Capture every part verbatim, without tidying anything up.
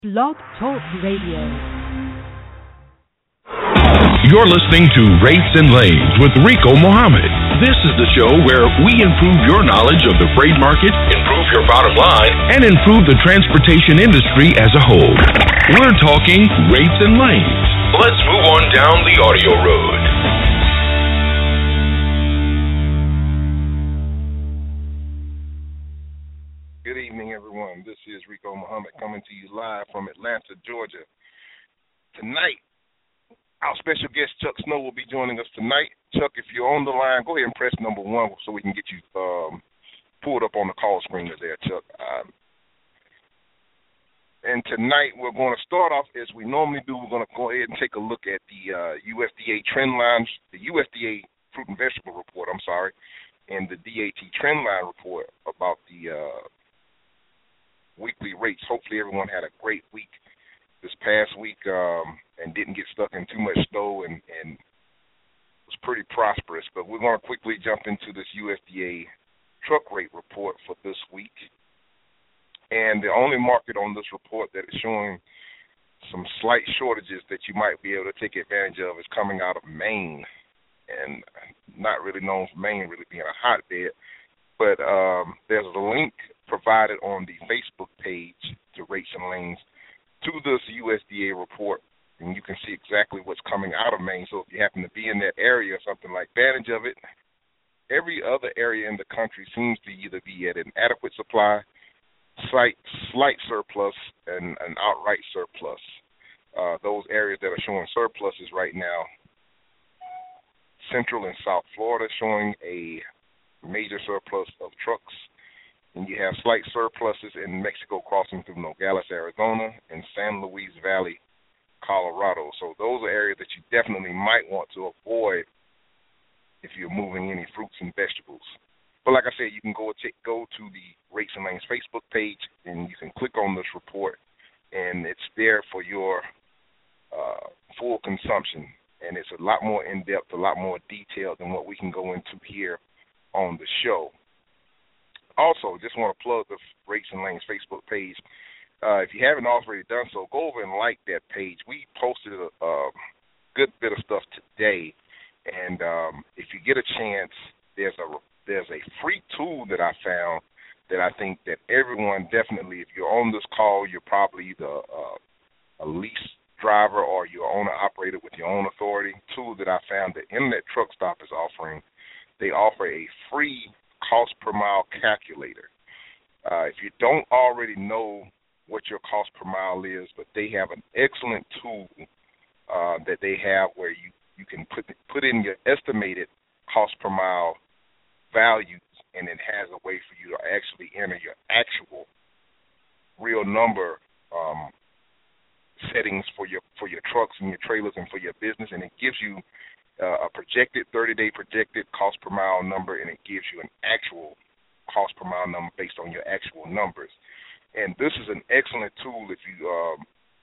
Blog Talk Radio. You're listening to Rates and Lanes with Rico Mohammed. This is the show where we improve your knowledge of the freight market, improve your bottom line, and improve the transportation industry as a whole. We're talking rates and lanes. Let's move on down the audio road. Good evening, everyone. This is Rico Mohammed coming to you live from Atlanta, Georgia. Tonight, our special guest, Chuck Snow, will be joining us tonight. Chuck, if you're on the line, go ahead and press number one so we can get you um, pulled up on the call screen there, Chuck. Um, and tonight, we're going to start off as we normally do. We're going to go ahead and take a look at the uh, U S D A trend lines, the U S D A Fruit and Vegetable Report, I'm sorry, and the D A T trend line report about the uh, weekly rates. Hopefully, everyone had a great week this past week um, and didn't get stuck in too much snow and, and was pretty prosperous. But we're going to quickly jump into this U S D A truck rate report for this week. And the only market on this report that is showing some slight shortages that you might be able to take advantage of is coming out of Maine. And not really known for Maine really being a hotbed. But um, there's a link provided on the Facebook page to Rates and Lanes to this U S D A report, and you can see exactly what's coming out of Maine. So if you happen to be in that area or something like advantage of it, every other area in the country seems to either be at an adequate supply, slight, slight surplus, and an outright surplus. Uh, those areas that are showing surpluses right now, Central and South Florida showing a major surplus of trucks. And you have slight surpluses in Mexico crossing through Nogales, Arizona, and San Luis Valley, Colorado. So those are areas that you definitely might want to avoid if you're moving any fruits and vegetables. But like I said, you can go check, go to the Rates and Lanes Facebook page, and you can click on this report, and it's there for your uh, full consumption. And it's a lot more in-depth, a lot more detailed than what we can go into here on the show. Also, just want to plug the Rates and Lanes Facebook page. Uh, if you haven't already done so, go over and like that page. We posted a, a good bit of stuff today, and um, if you get a chance, there's a there's a free tool that I found that I think that everyone definitely, if you're on this call, you're probably either uh, a lease driver or you're owner-operator with your own authority. Tool that I found that Internet Truck Stop is offering. They offer a free cost per mile calculator. Uh, if you don't already know what your cost per mile is, but they have an excellent tool uh, that they have where you, you can put put in your estimated cost per mile values, and it has a way for you to actually enter your actual real number um, settings for your for your trucks and your trailers and for your business, and it gives you Uh, a projected thirty-day projected cost per mile number, and it gives you an actual cost per mile number based on your actual numbers. And this is an excellent tool. If you um,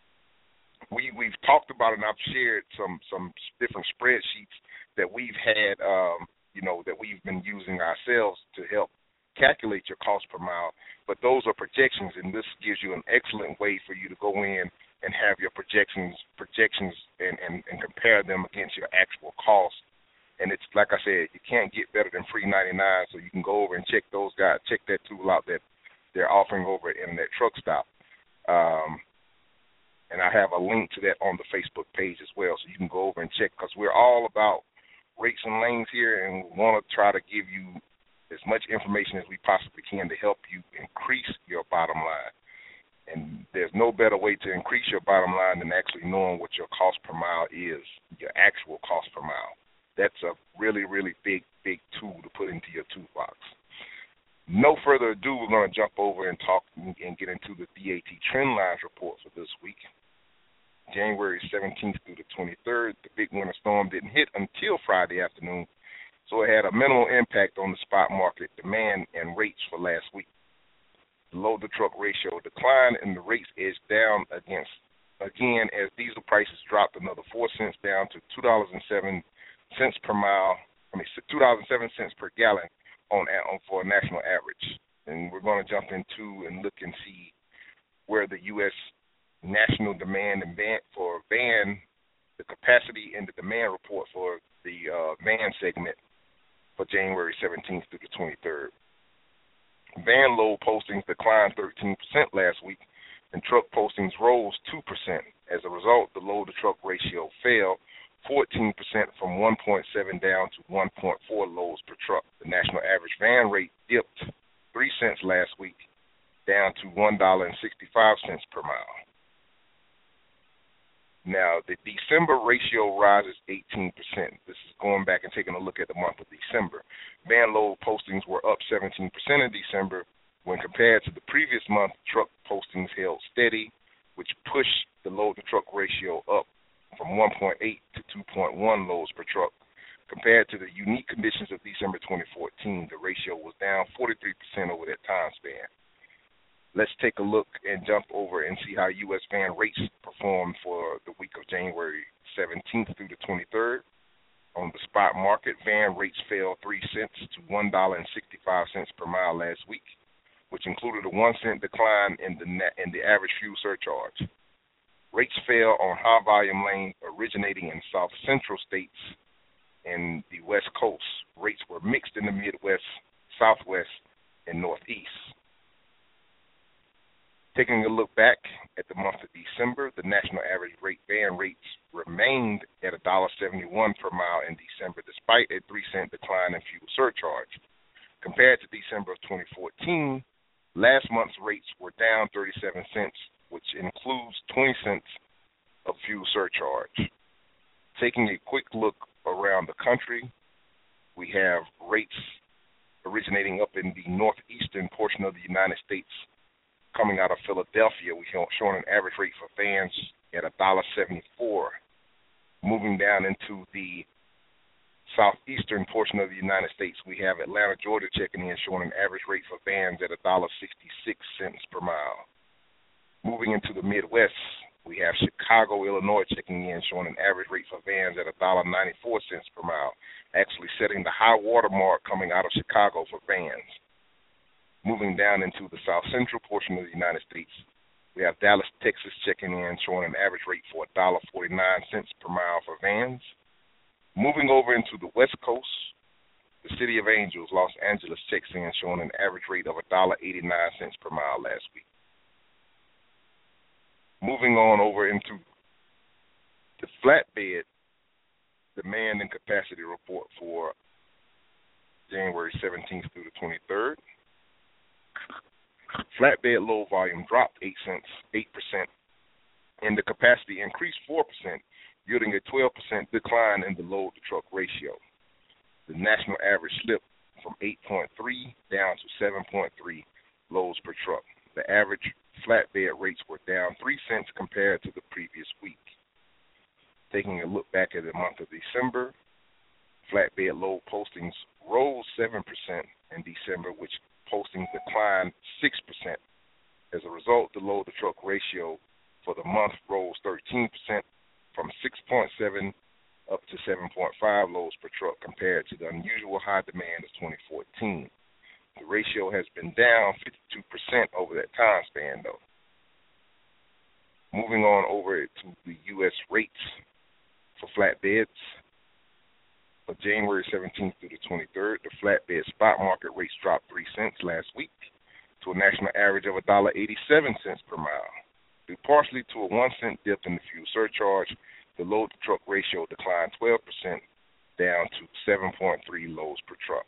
we we've talked about it, and I've shared some some different spreadsheets that we've had, um, you know, that we've been using ourselves to help calculate your cost per mile. But those are projections, and this gives you an excellent way for you to go in and have your projections projections and, and, and compare them against your actual cost. And it's like I said, you can't get better than free ninety-nine, so you can go over and check those guys, check that tool out that they're offering over at Internet Truck Stop. Um, and I have a link to that on the Facebook page as well, so you can go over and check, because we're all about rates and lanes here, and we want to try to give you as much information as we possibly can to help you increase your bottom line. And there's no better way to increase your bottom line than actually knowing what your cost per mile is, your actual cost per mile. That's a really, really big, big tool to put into your toolbox. No further ado, we're going to jump over and talk and get into the D A T trend lines report for this week. January seventeenth through the twenty-third, the big winter storm didn't hit until Friday afternoon, so it had a minimal impact on the spot market demand and rates for last week. The load-to-truck ratio declined, and the rates edged down against again as diesel prices dropped another four cents down to two dollars and seven cents per mile. I mean, two dollars and seven cents per gallon on, on for a national average. And we're going to jump into and look and see where the U S national demand and van for van, the capacity and the demand report for the uh, van segment for January seventeenth through the twenty-third. Van load postings declined thirteen percent last week, and truck postings rose two percent. As a result, the load-to-truck ratio fell fourteen percent from one point seven down to one point four loads per truck. The national average van rate dipped three cents last week, down to one dollar and sixty-five cents per mile. Now, the December ratio rises eighteen percent. This is going back and taking a look at the month of December. Van load postings were up seventeen percent in December. When compared to the previous month, truck postings held steady, which pushed the load-to-truck ratio up from one point eight to two point one loads per truck. Compared to the unique conditions of December twenty fourteen, the ratio was down forty-three percent over that time span. Let's take a look and jump over and see how U S van rates performed for the week of January seventeenth through the twenty-third. On the spot market, van rates fell three cents to one dollar and sixty-five cents per mile last week, which included a one cent decline in the net, in the average fuel surcharge. Rates fell on high volume lanes originating in South Central states and the West Coast. Rates were mixed in the Midwest, Southwest, and Northeast. Taking a look back at the month of December, the national average rate van rates remained at one dollar and seventy-one cents per mile in December, despite a three cent decline in fuel surcharge. Compared to December of twenty fourteen, last month's rates were down thirty-seven cents, which includes twenty cents of fuel surcharge. Taking a quick look around the country, we have rates originating up in the northeastern portion of the United States. Coming out of Philadelphia, we're showing an average rate for vans at one dollar and seventy-four cents. Moving down into the southeastern portion of the United States, we have Atlanta, Georgia checking in, showing an average rate for vans at one dollar and sixty-six cents per mile. Moving into the Midwest, we have Chicago, Illinois checking in, showing an average rate for vans at one dollar and ninety-four cents per mile, actually setting the high water mark coming out of Chicago for vans. Moving down into the south central portion of the United States, we have Dallas, Texas checking in, showing an average rate for one dollar and forty-nine cents per mile for vans. Moving over into the West Coast, the City of Angels, Los Angeles checks in, showing an average rate of one dollar and eighty-nine cents per mile last week. Moving on over into the flatbed demand and capacity report for January seventeenth through the twenty-third. Flatbed load volume dropped eight cents, eight percent, and the capacity increased four percent, yielding a twelve percent decline in the load-to-truck ratio. The national average slipped from eight point three down to seven point three loads per truck. The average flatbed rates were down three cents compared to the previous week. Taking a look back at the month of December, flatbed load postings rose seven percent in December, which postings declined six percent. As a result, the load-to-truck ratio for the month rose thirteen percent from six point seven up to seven point five loads per truck compared to the unusual high demand of twenty fourteen. The ratio has been down fifty-two percent over that time span, though. Moving on over to the U S rates for flatbeds. For January seventeenth through the twenty-third, the flatbed spot market rates dropped three cents last week to a national average of one dollar and eighty-seven cents per mile. Due partially to a one cent dip in the fuel surcharge, the load-to-truck ratio declined twelve percent down to seven point three loads per truck.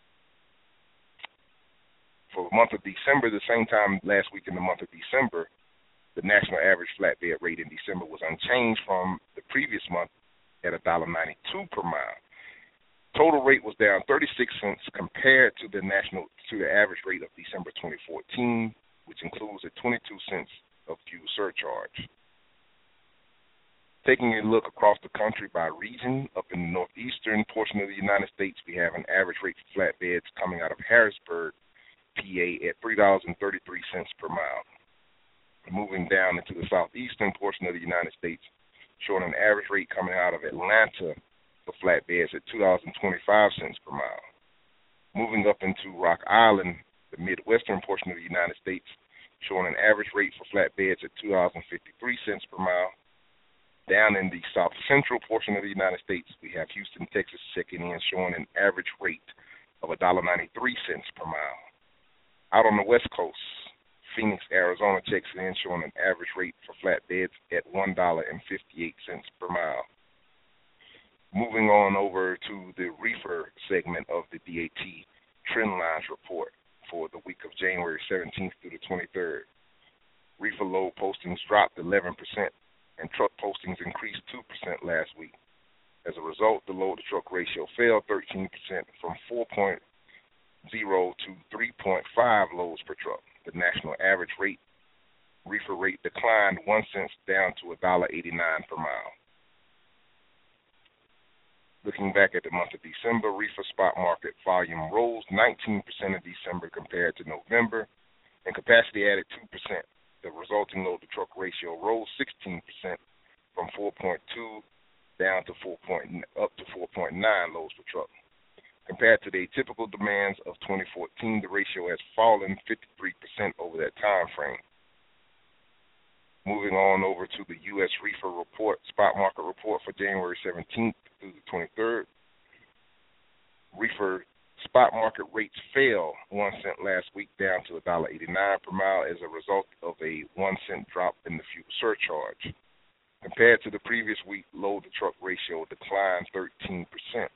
For the month of December, the same time last week in the month of December, the national average flatbed rate in December was unchanged from the previous month at one dollar and ninety-two cents per mile. Total rate was down thirty-six cents compared to the national to the average rate of December twenty fourteen, which includes a twenty-two cents of fuel surcharge. Taking a look across the country by region, up in the northeastern portion of the United States, we have an average rate for flatbeds coming out of Harrisburg, P A, at three dollars and thirty-three cents per mile. Moving down into the southeastern portion of the United States, showing an average rate coming out of Atlanta for flatbeds at two dollars and twenty-five cents per mile. Moving up into Rock Island, the midwestern portion of the United States, showing an average rate for flatbeds at two dollars and fifty-three cents per mile. Down in the south central portion of the United States, we have Houston, Texas checking in, showing an average rate of one dollar and ninety-three cents per mile. Out on the west coast, Phoenix, Arizona checks in, showing an average rate for flatbeds at one dollar and fifty-eight cents per mile. Moving on over to the reefer segment of the D A T trend lines report for the week of January seventeenth through the twenty-third. Reefer load postings dropped eleven percent and truck postings increased two percent last week. As a result, the load-to-truck ratio fell thirteen percent from four point oh to three point five loads per truck. The national average rate, reefer rate, declined one cent down to one dollar and eighty-nine cents per mile. Looking back at the month of December, reefer spot market volume rose nineteen percent in December compared to November, and capacity added two percent. The resulting load-to-truck ratio rose sixteen percent from four point two down to four point, up to four point nine loads per truck. Compared to the typical demands of twenty fourteen, the ratio has fallen fifty-three percent over that time frame. Moving on over to the U S reefer report, spot market report for January seventeenth through the twenty-third. Reefer spot market rates fell one cent last week down to one dollar and eighty-nine cents per mile as a result of a one cent drop in the fuel surcharge. Compared to the previous week, load-to-truck ratio declined thirteen percent.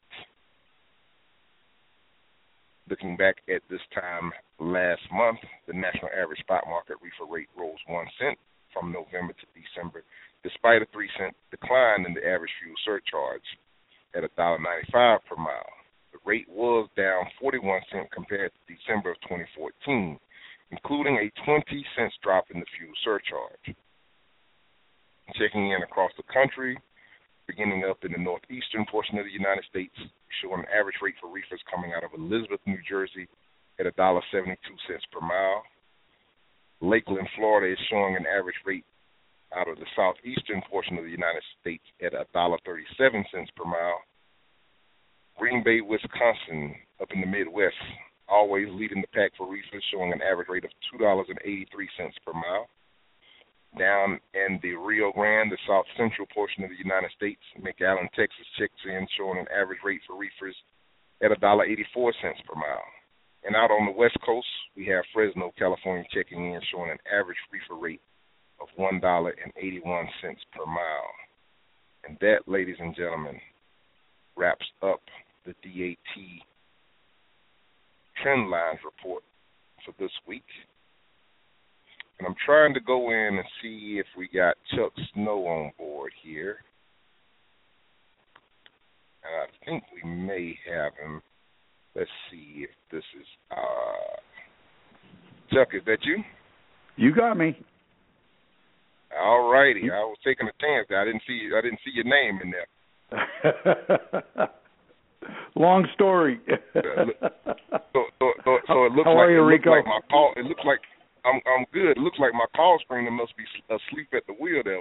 Looking back at this time last month, the national average spot market reefer rate rose one cent from November to December, despite a three cent decline in the average fuel surcharge at one dollar and ninety-five cents per mile. The rate was down forty-one cents compared to December of twenty fourteen, including a twenty cents drop in the fuel surcharge. Checking in across the country, beginning up in the northeastern portion of the United States, showing an average rate for reefers coming out of Elizabeth, New Jersey at one dollar and seventy-two cents per mile. Lakeland, Florida is showing an average rate out of the southeastern portion of the United States at one dollar and thirty-seven cents per mile. Green Bay, Wisconsin, up in the Midwest, always leading the pack for reefers, showing an average rate of two dollars and eighty-three cents per mile. Down in the Rio Grande, the south central portion of the United States, McAllen, Texas, checks in, showing an average rate for reefers at one dollar and eighty-four cents per mile. And out on the west coast, we have Fresno, California, checking in, showing an average reefer rate of one dollar and eighty-one cents per mile. And that, ladies and gentlemen, wraps up the D A T trend lines report for this week. And I'm trying to go in and see if we got Chuck Snow on board here. And I think we may have him. Let's see if this is uh Chuck, is that you? You got me. All righty. I was taking a chance there. I didn't see I didn't see your name in there. Long story. so, so, so, so it looks How like are you, it looks Rico? like my call. It looks like I'm I'm good. It looks like my call screener must be asleep at the wheel there.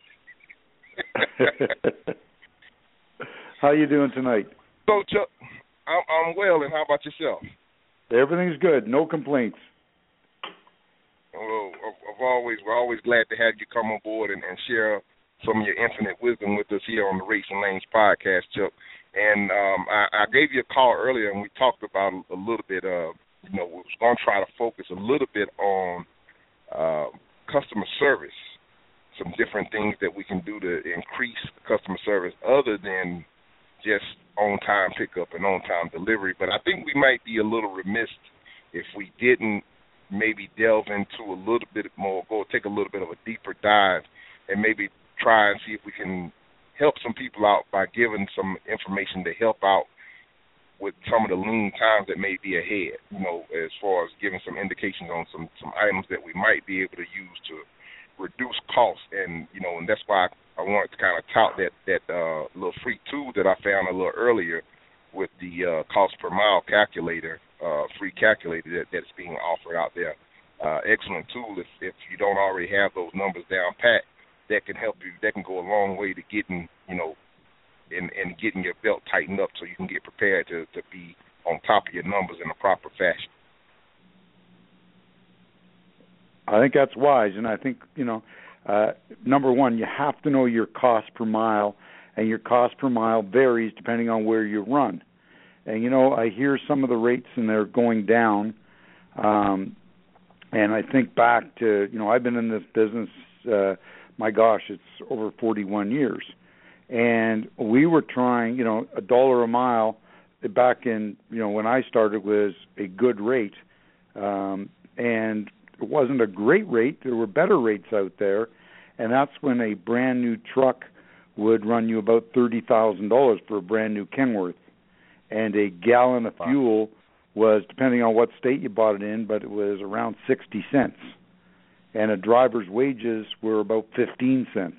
How you doing tonight? So Chuck, I'm, I'm well, and how about yourself? Everything's good. No complaints. Well, I've always we're always glad to have you come on board and, and share some of your infinite wisdom with us here on the Race and Lanes podcast, Chuck. And um, I, I gave you a call earlier, and we talked about a, a little bit of, you know, we was going to try to focus a little bit on uh, customer service, some different things that we can do to increase customer service other than just on-time pickup and on-time delivery. But I think we might be a little remiss if we didn't maybe delve into a little bit more, go take a little bit of a deeper dive and maybe try and see if we can help some people out by giving some information to help out with some of the lean times that may be ahead, you know, as far as giving some indications on some, some items that we might be able to use to reduce costs. And, you know, and that's why I wanted to kind of tout that, that uh, little free tool that I found a little earlier with the uh, cost per mile calculator, uh, free calculator that, that's being offered out there. Uh, excellent tool if, if you don't already have those numbers down pat. That can help you, that can go a long way to getting, you know, and, and getting your belt tightened up so you can get prepared to, to be on top of your numbers in a proper fashion. I think that's wise, and I think, you know, uh, number one, you have to know your cost per mile, and your cost per mile varies depending on where you run. And, you know, I hear some of the rates, and they're going down, um, and I think back to, you know, I've been in this business, uh, my gosh, it's over forty-one years, and we were trying, you know, a dollar a mile back in, you know, when I started was a good rate, um, and it wasn't a great rate. There were better rates out there, and that's when a brand new truck would run you about thirty thousand dollars for a brand new Kenworth, and a gallon of fuel was, depending on what state you bought it in, but it was around sixty cents, and a driver's wages were about fifteen cents.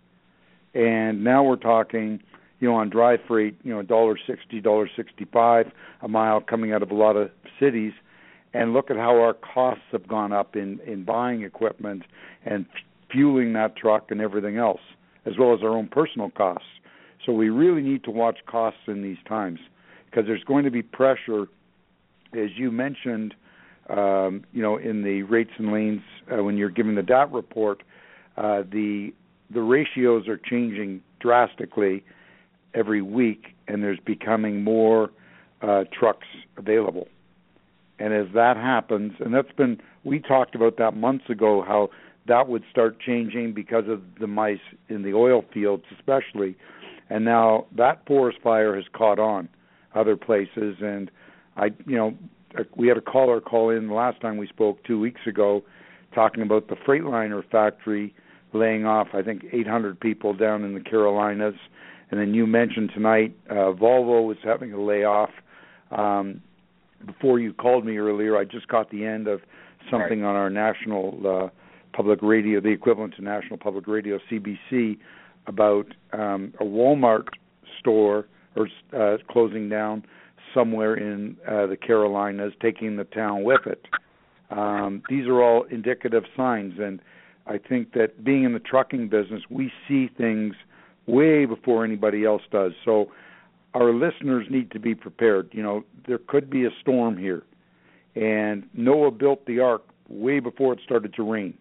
And now we're talking, you know, on dry freight, you know, one dollar sixty, one dollar sixty-five a mile coming out of a lot of cities. And look at how our costs have gone up in, in buying equipment and fueling that truck and everything else, as well as our own personal costs. So we really need to watch costs in these times, because there's going to be pressure, as you mentioned, um, you know, in the rates and lanes uh, when you're giving the D A T report, uh, the the ratios are changing drastically every week, and there's becoming more uh, trucks available. And as that happens, and that's been, we talked about that months ago, how that would start changing because of the mice in the oil fields especially. And now that forest fire has caught on other places. And I, you know, we had a caller call in the last time we spoke two weeks ago talking about the Freightliner factory laying off, I think, eight hundred people down in the Carolinas. And then you mentioned tonight uh, Volvo was having a layoff. Um, before you called me earlier, I just caught the end of something right on our national uh, public radio, the equivalent to National Public Radio, C B C, about um, a Walmart store or uh, closing down somewhere in uh, the Carolinas, taking the town with it. Um, these are all indicative signs, and I think that being in the trucking business, we see things way before anybody else does. So our listeners need to be prepared. You know, there could be a storm here, and Noah built the ark way before it started to rain.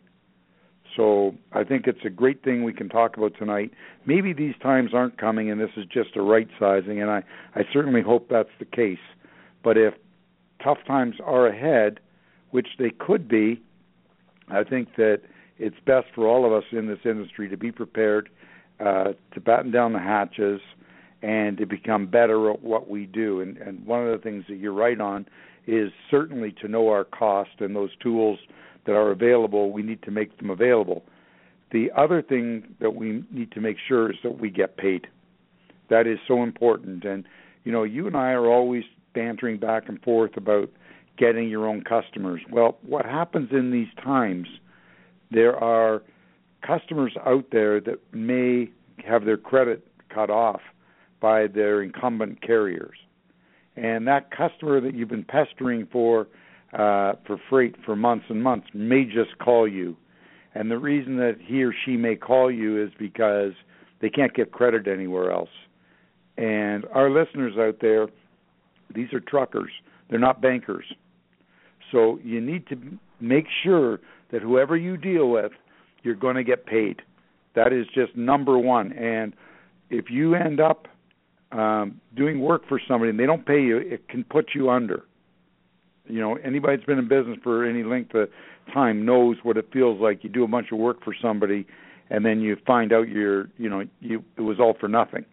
So I think it's a great thing we can talk about tonight. Maybe these times aren't coming and this is just a right sizing, and I, I certainly hope that's the case. But if tough times are ahead, which they could be, I think that it's best for all of us in this industry to be prepared, uh, to batten down the hatches, and to become better at what we do. And, and one of the things that you're right on is certainly to know our cost, and those tools that are available, we need to make them available. The other thing that we need to make sure is that we get paid. That is so important. And, you know, you and I are always bantering back and forth about getting your own customers. Well, what happens in these times, there are customers out there that may have their credit cut off by their incumbent carriers. And that customer that you've been pestering for uh, for freight for months and months may just call you. And the reason that he or she may call you is because they can't get credit anywhere else. And our listeners out there, these are truckers. They're not bankers. So you need to make sure that whoever you deal with, you're going to get paid. That is just number one. And if you end up um, doing work for somebody and they don't pay you, it can put you under. You know, anybody that's been in business for any length of time knows what it feels like. You do a bunch of work for somebody, and then you find out you're, you know, you it was all for nothing.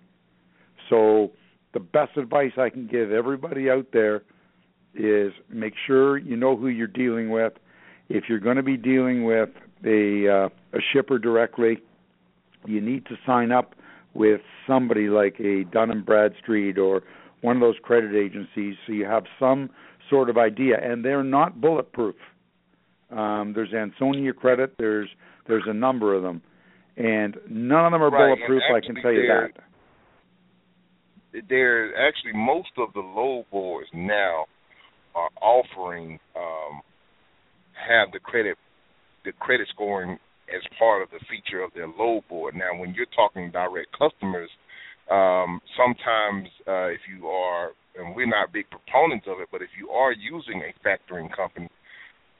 So the best advice I can give everybody out there is make sure you know who you're dealing with. If you're going to be dealing with a uh, a shipper directly, you need to sign up with somebody like a Dun and Bradstreet or one of those credit agencies, so you have some sort of idea. And they're not bulletproof. Um, there's Ansonia Credit. There's there's a number of them, and none of them are right, bulletproof. I can tell you that. There, actually, most of the load boards now are offering um, have the credit the credit scoring as part of the feature of their load board. Now, when you're talking direct customers, um, sometimes uh, if you are, and we're not big proponents of it, but if you are using a factoring company,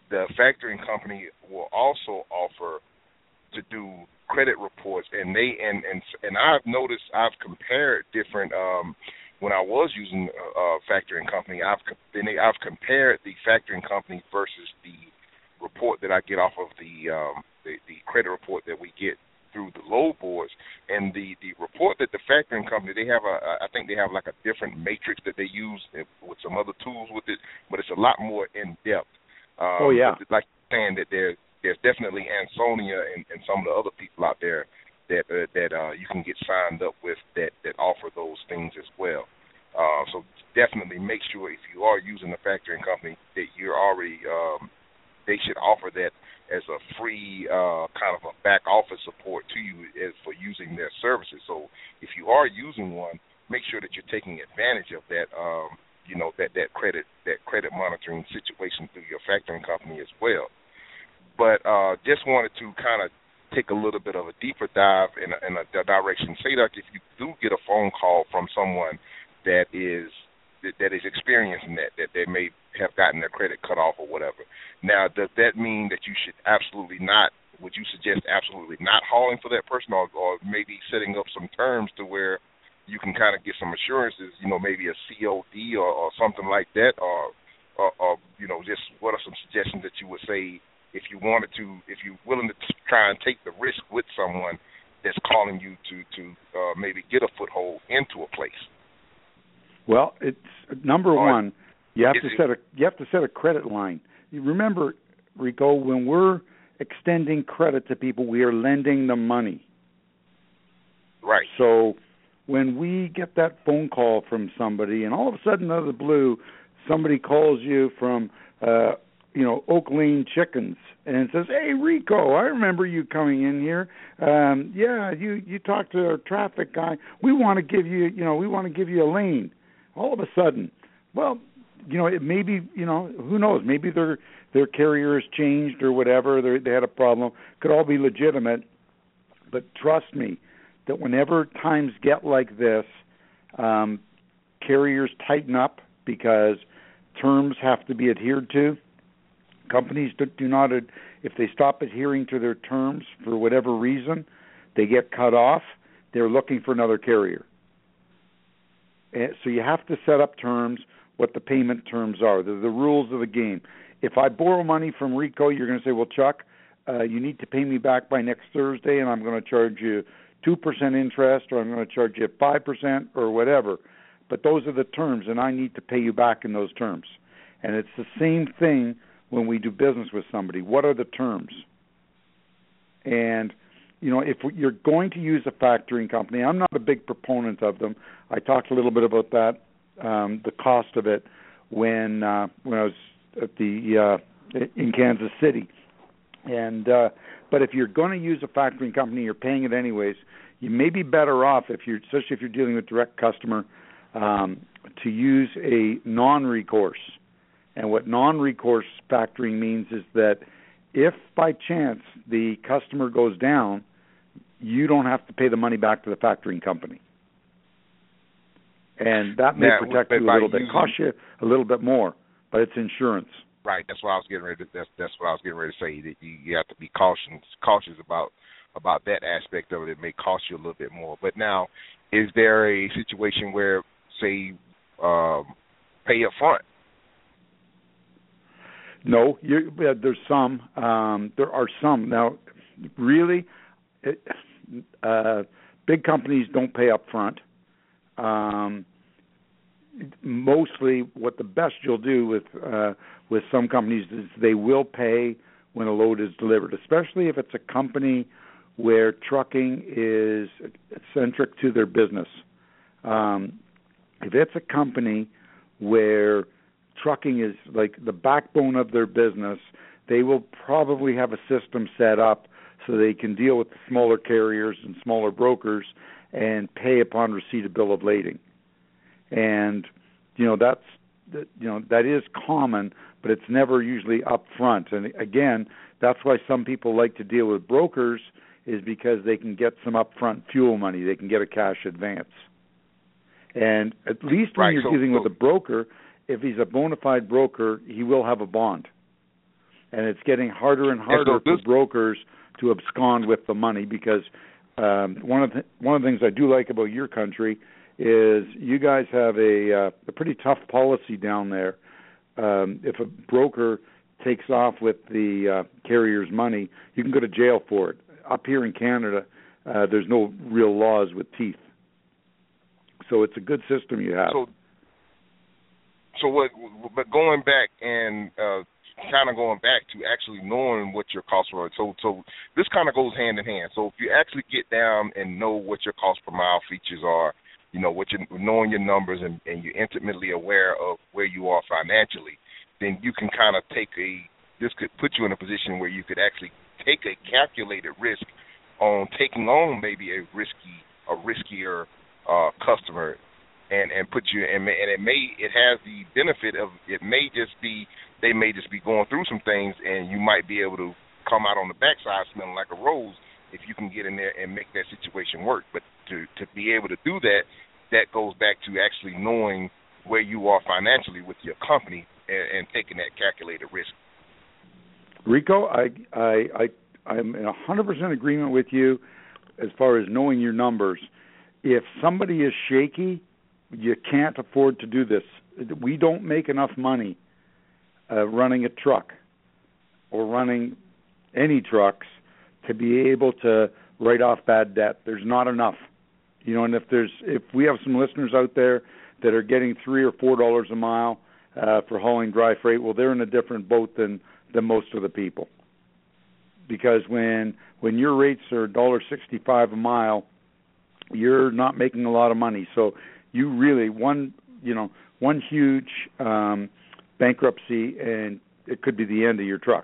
the factoring company will also offer to do credit reports, and they and and and I've noticed I've compared different. Um, when I was using a, a factoring company, I've then I've compared the factoring company versus the report that I get off of the um, the, the credit report that we get through the load boards, and the, the report that the factoring company, they have a, I think they have like a different matrix that they use with some other tools with it, but it's a lot more in depth. Um, oh yeah, like saying that there's there's definitely Ansonia and, and some of the other people out there that uh, that uh, you can get signed up with that, that offer those things as well. Uh, so definitely make sure if you are using a factoring company that you're already um, they should offer that as a free uh, kind of a back office support to you as for using their services. So if you are using one, make sure that you're taking advantage of that um, you know that, that credit that credit monitoring situation through your factoring company as well. But uh, just wanted to kind of take a little bit of a deeper dive in a, in a direction. Say that if you do get a phone call from someone that is that, that is experiencing that, that they may have gotten their credit cut off or whatever. Now, does that mean that you should absolutely not, would you suggest absolutely not hauling for that person, or, or maybe setting up some terms to where you can kind of get some assurances, you know, maybe a C O D or, or something like that, or, or, or, you know, just what are some suggestions that you would say if you wanted to, if you're willing to try and take the risk with someone that's calling you to, to uh, maybe get a foothold into a place? Well, it's number or, one, you have to it, set a you have to set a credit line. You remember, Rico, when we're extending credit to people, we are lending them money. Right. So when we get that phone call from somebody, and all of a sudden, out of the blue, somebody calls you from uh, you know, Oak Lane Chickens, and says, "Hey, Rico, I remember you coming in here. Um, yeah, you, you talked to our traffic guy. We want to give you, you know, we want to give you a lane." All of a sudden, well, you know, it may be, you know, who knows? Maybe their their carrier has changed or whatever. They they had a problem. Could all be legitimate. But trust me, that whenever times get like this, um, carriers tighten up because terms have to be adhered to. Companies do, do not, ad, if they stop adhering to their terms for whatever reason, they get cut off. They're looking for another carrier. And so you have to set up terms, what the payment terms are. They're the rules of the game. If I borrow money from Rico, you're going to say, "Well, Chuck, uh, you need to pay me back by next Thursday, and I'm going to charge you two percent interest, or I'm going to charge you five percent, or whatever." But those are the terms, and I need to pay you back in those terms. And it's the same thing when we do business with somebody. What are the terms? And, you know, if you're going to use a factoring company, I'm not a big proponent of them. I talked a little bit about that, um, the cost of it, when uh, when I was at the uh, in Kansas City. And uh, but if you're going to use a factoring company, you're paying it anyways. You may be better off, if you're, especially if you're dealing with direct customer, um, to use a non-recourse. And what non-recourse factoring means is that if by chance the customer goes down, you don't have to pay the money back to the factoring company. And that may now, protect you a little bit, cost you a little bit more, but it's insurance. Right. That's what I was getting ready to. That's that's what I was getting ready to say. That you, you have to be cautious cautious about about that aspect of it. It may cost you a little bit more. But now, is there a situation where, say, um, pay up front? No, you, uh, there's some. Um, there are some. Now, really, it, uh, big companies don't pay up front. Um, mostly, what the best you'll do with uh, with some companies is they will pay when a load is delivered, especially if it's a company where trucking is centric to their business. Um, if it's a company where trucking is like the backbone of their business, they will probably have a system set up so they can deal with the smaller carriers and smaller brokers and pay upon receipt of bill of lading. And, you know, that's, you know, that is common, but it's never usually up front. And again, that's why some people like to deal with brokers, is because they can get some upfront fuel money. They can get a cash advance. And at least when right, you're so, dealing so. with a broker, if he's a bona fide broker, he will have a bond. and it's getting harder and harder for brokers to abscond with the money because um, one of the, one of the things I do like about your country is you guys have a, uh, a pretty tough policy down there. Um, if a broker takes off with the uh, carrier's money, you can go to jail for it. Up here in Canada, uh, there's no real laws with teeth. So it's a good system you have. So, so what? But going back and uh, kind of going back to actually knowing what your costs are. So, so this kind of goes hand in hand. So if you actually get down and know what your cost per mile features are, you know, what you knowing your numbers and, and you're intimately aware of where you are financially, then you can kind of take a. This could put you in a position where you could actually take a calculated risk on taking on maybe a risky, a riskier uh, customer, and, and put you and, and it may it has the benefit of it may just be they may just be going through some things and you might be able to come out on the backside smelling like a rose if you can get in there and make that situation work. But to to be able to do that, that goes back to actually knowing where you are financially with your company and, and taking that calculated risk. Rico, I I I I'm in a hundred percent agreement with you as far as knowing your numbers. If somebody is shaky, you can't afford to do this. We don't make enough money uh, running a truck or running any trucks to be able to write off bad debt. There's not enough, you know. And if there's if we have some listeners out there that are getting three or four dollars a mile uh, for hauling dry freight, well, they're in a different boat than than most of the people. Because when when your rates are one dollar sixty-five a mile, you're not making a lot of money. So you really one you know one huge um, bankruptcy and it could be the end of your truck.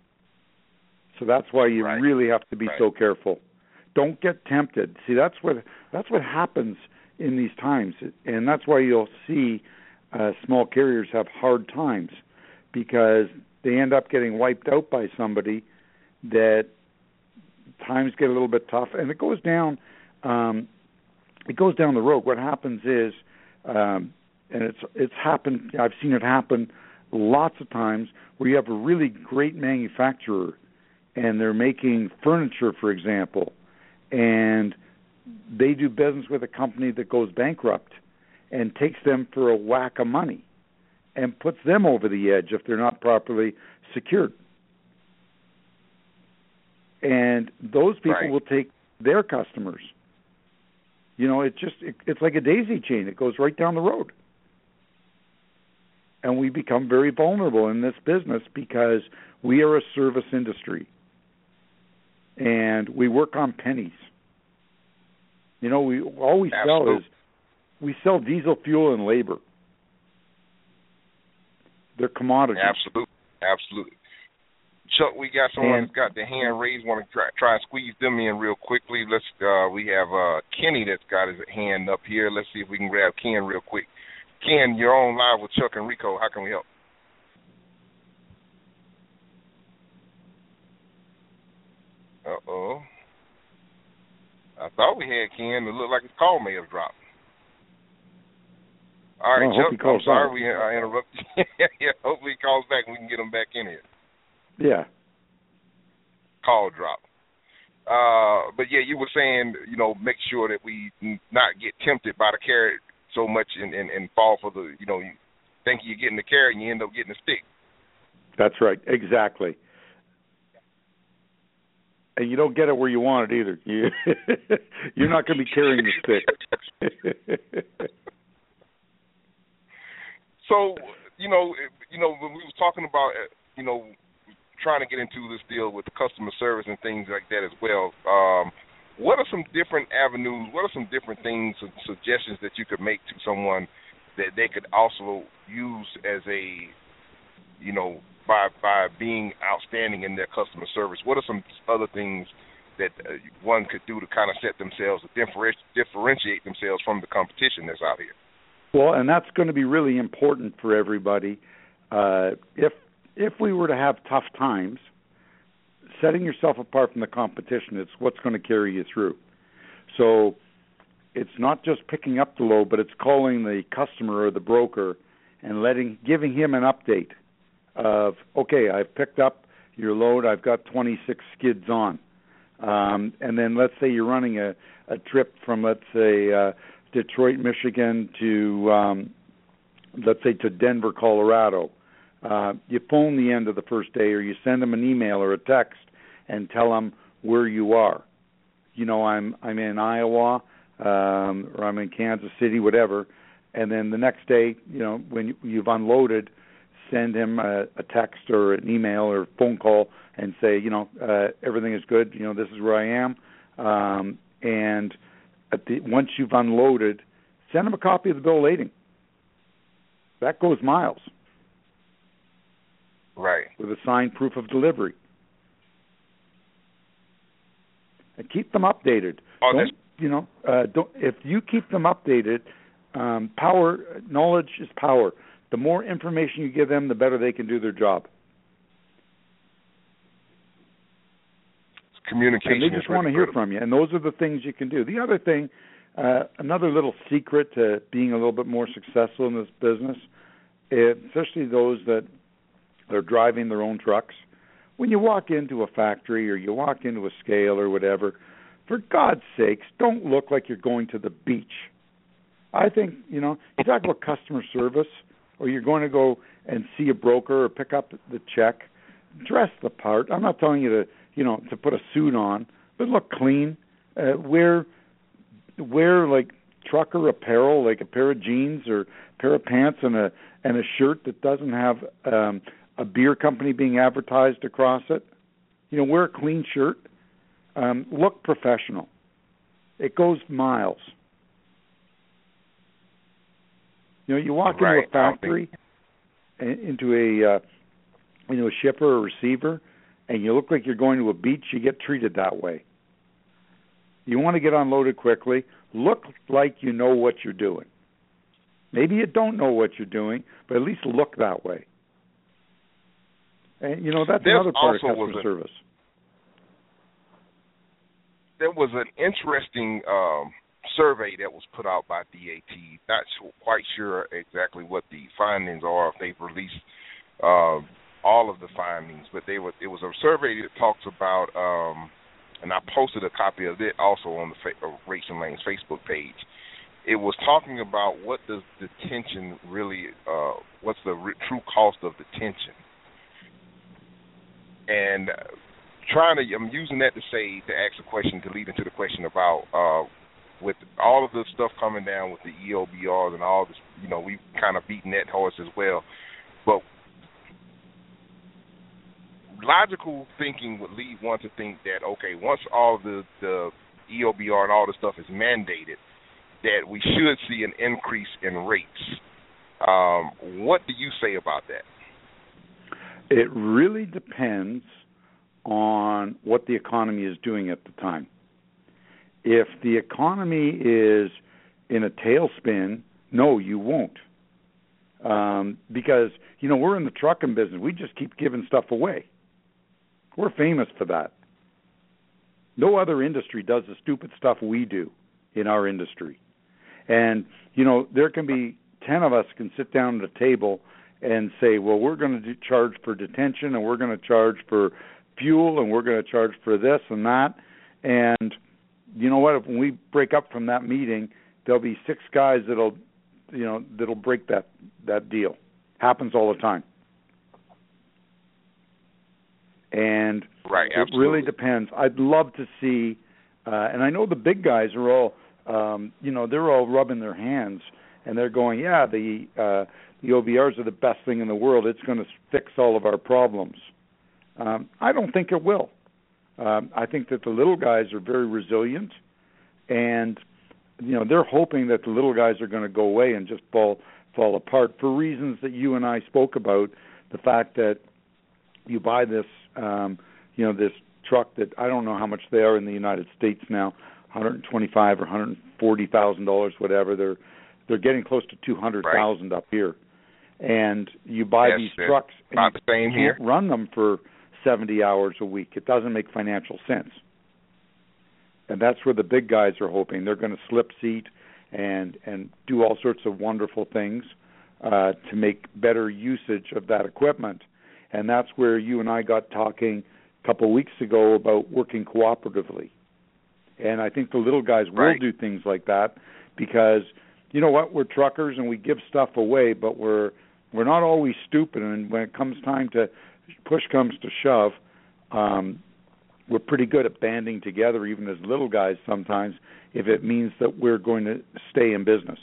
So that's why you right. really have to be right. so careful. Don't get tempted. See, that's what that's what happens in these times, and that's why you'll see uh, small carriers have hard times because they end up getting wiped out by somebody that times get a little bit tough, and it goes down. Um, it goes down the road. What happens is, um, and it's it's happened. I've seen it happen lots of times where you have a really great manufacturer, and they're making furniture, for example, and they do business with a company that goes bankrupt and takes them for a whack of money and puts them over the edge if they're not properly secured. And those people right. will take their customers. You know, it just it, it's like a daisy chain. It goes right down the road. And we become very vulnerable in this business because we are a service industry. And we work on pennies. You know, we all we Absolutely. sell is we sell diesel fuel and labor. They're commodities. Absolutely, absolutely. Chuck, we got someone and, that's got their hand raised. Want to try, try and squeeze them in real quickly. Let's. Uh, we have uh, Kenny that's got his hand up here. Let's see if we can grab Ken real quick. Ken, you're on live with Chuck and Rico. How can we help? Uh oh. I thought we had Ken. It looked like his call may have dropped. All right, well, Chuck, I'm sorry back. we uh, interrupted. Yeah, hopefully he calls back and we can get him back in here. Yeah. Call drop. Uh, but, yeah, you were saying, you know, make sure that we not get tempted by the carrot so much and, and, and fall for the, you know, you think you're getting the carrot and you end up getting the stick. That's right. Exactly. And you don't get it where you want it either. You, you're not going to be carrying the stick. So, you know, you know, when we were talking about, you know, trying to get into this deal with the customer service and things like that as well, um, what are some different avenues, what are some different things, suggestions that you could make to someone that they could also use as a, you know, by by being outstanding in their customer service? What are some other things that uh, one could do to kind of set themselves, differentiate, differentiate themselves from the competition that's out here? Well, and that's going to be really important for everybody. Uh, if if we were to have tough times, setting yourself apart from the competition is what's going to carry you through. So it's not just picking up the load, but it's calling the customer or the broker and letting giving him an update of, okay, I've picked up your load. I've got twenty-six skids on. Um, and then let's say you're running a, a trip from, let's say, uh, Detroit, Michigan to, um, let's say, to Denver, Colorado. Uh, you phone the end of the first day, or you send them an email or a text and tell them where you are. You know, I'm I'm in Iowa, um, or I'm in Kansas City, whatever. And then the next day, you know, when you, you've unloaded, send him a, a text or an email or phone call and say, you know, uh, everything is good. You know, this is where I am. Um, and at the, once you've unloaded, send him a copy of the bill of lading. That goes miles. Right. With a signed proof of delivery. And keep them updated. Oh, don't, you know, uh, don't, if you keep them updated, um, power, knowledge is power. The more information you give them, the better they can do their job. Communication. And they just really want to hear critical. from you. And those are the things you can do. The other thing, uh, another little secret to being a little bit more successful in this business, especially those that are driving their own trucks, when you walk into a factory or you walk into a scale or whatever, for God's sakes, don't look like you're going to the beach. I think, you know, you talk about customer service, or you're going to go and see a broker or pick up the check, dress the part. I'm not telling you to, you know, to put a suit on, but look clean. Uh, wear, wear like trucker apparel, like a pair of jeans or a pair of pants and a and a shirt that doesn't have um, a beer company being advertised across it. You know, wear a clean shirt. Um, look professional. It goes miles. You know, you walk right. into a factory, into a uh, into a shipper or receiver, and you look like you're going to a beach, you get treated that way. You want to get unloaded quickly, look like you know what you're doing. Maybe you don't know what you're doing, but at least look that way. And, you know, that's There's another part of also customer a, service. There was an interesting um, survey that was put out by D A T. Not so, quite sure exactly what the findings are, if they've released uh, all of the findings, but they were, it was a survey that talks about, um, and I posted a copy of it also on the fa- uh, Rates and Lanes Facebook page. It was talking about what does detention really, uh, what's the re- true cost of detention. And uh, trying to, I'm using that to say, to ask a question, to lead into the question about, uh, with all of the stuff coming down with the E O B Rs and all this, you know, we've kind of beaten that horse as well. But logical thinking would lead one to think that, okay, once all of the, the E O B R and all this stuff is mandated, that we should see an increase in rates. Um, what do you say about that? It really depends on what the economy is doing at the time. If the economy is in a tailspin, no, you won't. Um, because, you know, we're in the trucking business. We just keep giving stuff away. We're famous for that. No other industry does the stupid stuff we do in our industry. And, you know, there can be ten of us can sit down at a table and say, well, we're going to charge for detention and we're going to charge for fuel and we're going to charge for this and that. And you know what? If we break up from that meeting, there'll be six guys that'll, you know, that'll break that, that deal. Happens all the time. And right, it absolutely. really depends. I'd love to see, uh, and I know the big guys are all, um, you know, they're all rubbing their hands and they're going, yeah, the uh, the O B Rs are the best thing in the world. It's going to fix all of our problems. Um, I don't think it will. Um, I think that the little guys are very resilient, and you know they're hoping that the little guys are going to go away and just fall fall apart for reasons that you and I spoke about. The fact that you buy this, um, you know, this truck that I don't know how much they are in the United States now, one hundred twenty-five or one hundred forty thousand dollars, whatever. They're they're getting close to two hundred thousand right. up here, and you buy yes, these trucks and not you the same can't here. run them for seventy hours a week. It doesn't make financial sense. And that's where the big guys are hoping. They're going to slip seat and and do all sorts of wonderful things uh, to make better usage of that equipment. And that's where you and I got talking a couple of weeks ago about working cooperatively. And I think the little guys will right. do things like that because, you know what, we're truckers and we give stuff away, but we're we're not always stupid. And when it comes time to push comes to shove, um, we're pretty good at banding together, even as little guys sometimes, if it means that we're going to stay in business.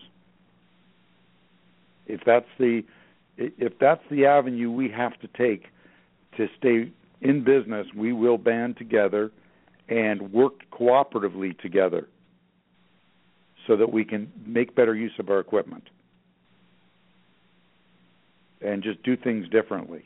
If that's the if that's the avenue we have to take to stay in business, we will band together and work cooperatively together so that we can make better use of our equipment and just do things differently.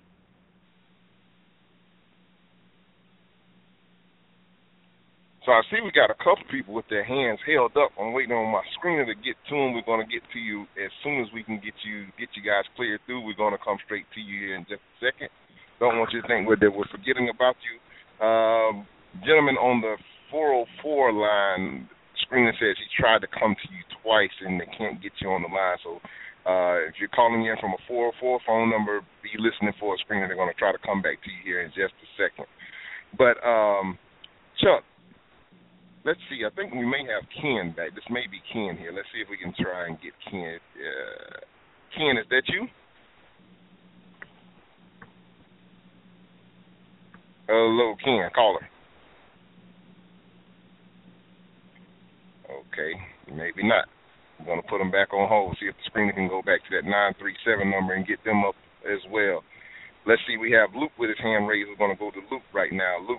So I see we got a couple people with their hands held up. I'm waiting on my screener to get to them. We're going to get to you as soon as we can get you get you guys cleared through. We're going to come straight to you here in just a second. Don't want you to think we're, that we're forgetting about you. Um, gentleman on the four oh four line, screener says he tried to come to you twice and they can't get you on the line. So uh, if you're calling in from a four oh four phone number, be listening for a screener. They're going to try to come back to you here in just a second. But, um, Chuck, let's see. I think we may have Ken back. This may be Ken here. Let's see if we can try and get Ken. Uh, Ken, is that you? Hello, Ken. Caller. Okay. Maybe not. I'm going to put them back on hold, see if the screener can go back to that nine three seven number and get them up as well. Let's see. We have Luke with his hand raised. We're going to go to Luke right now. Luke.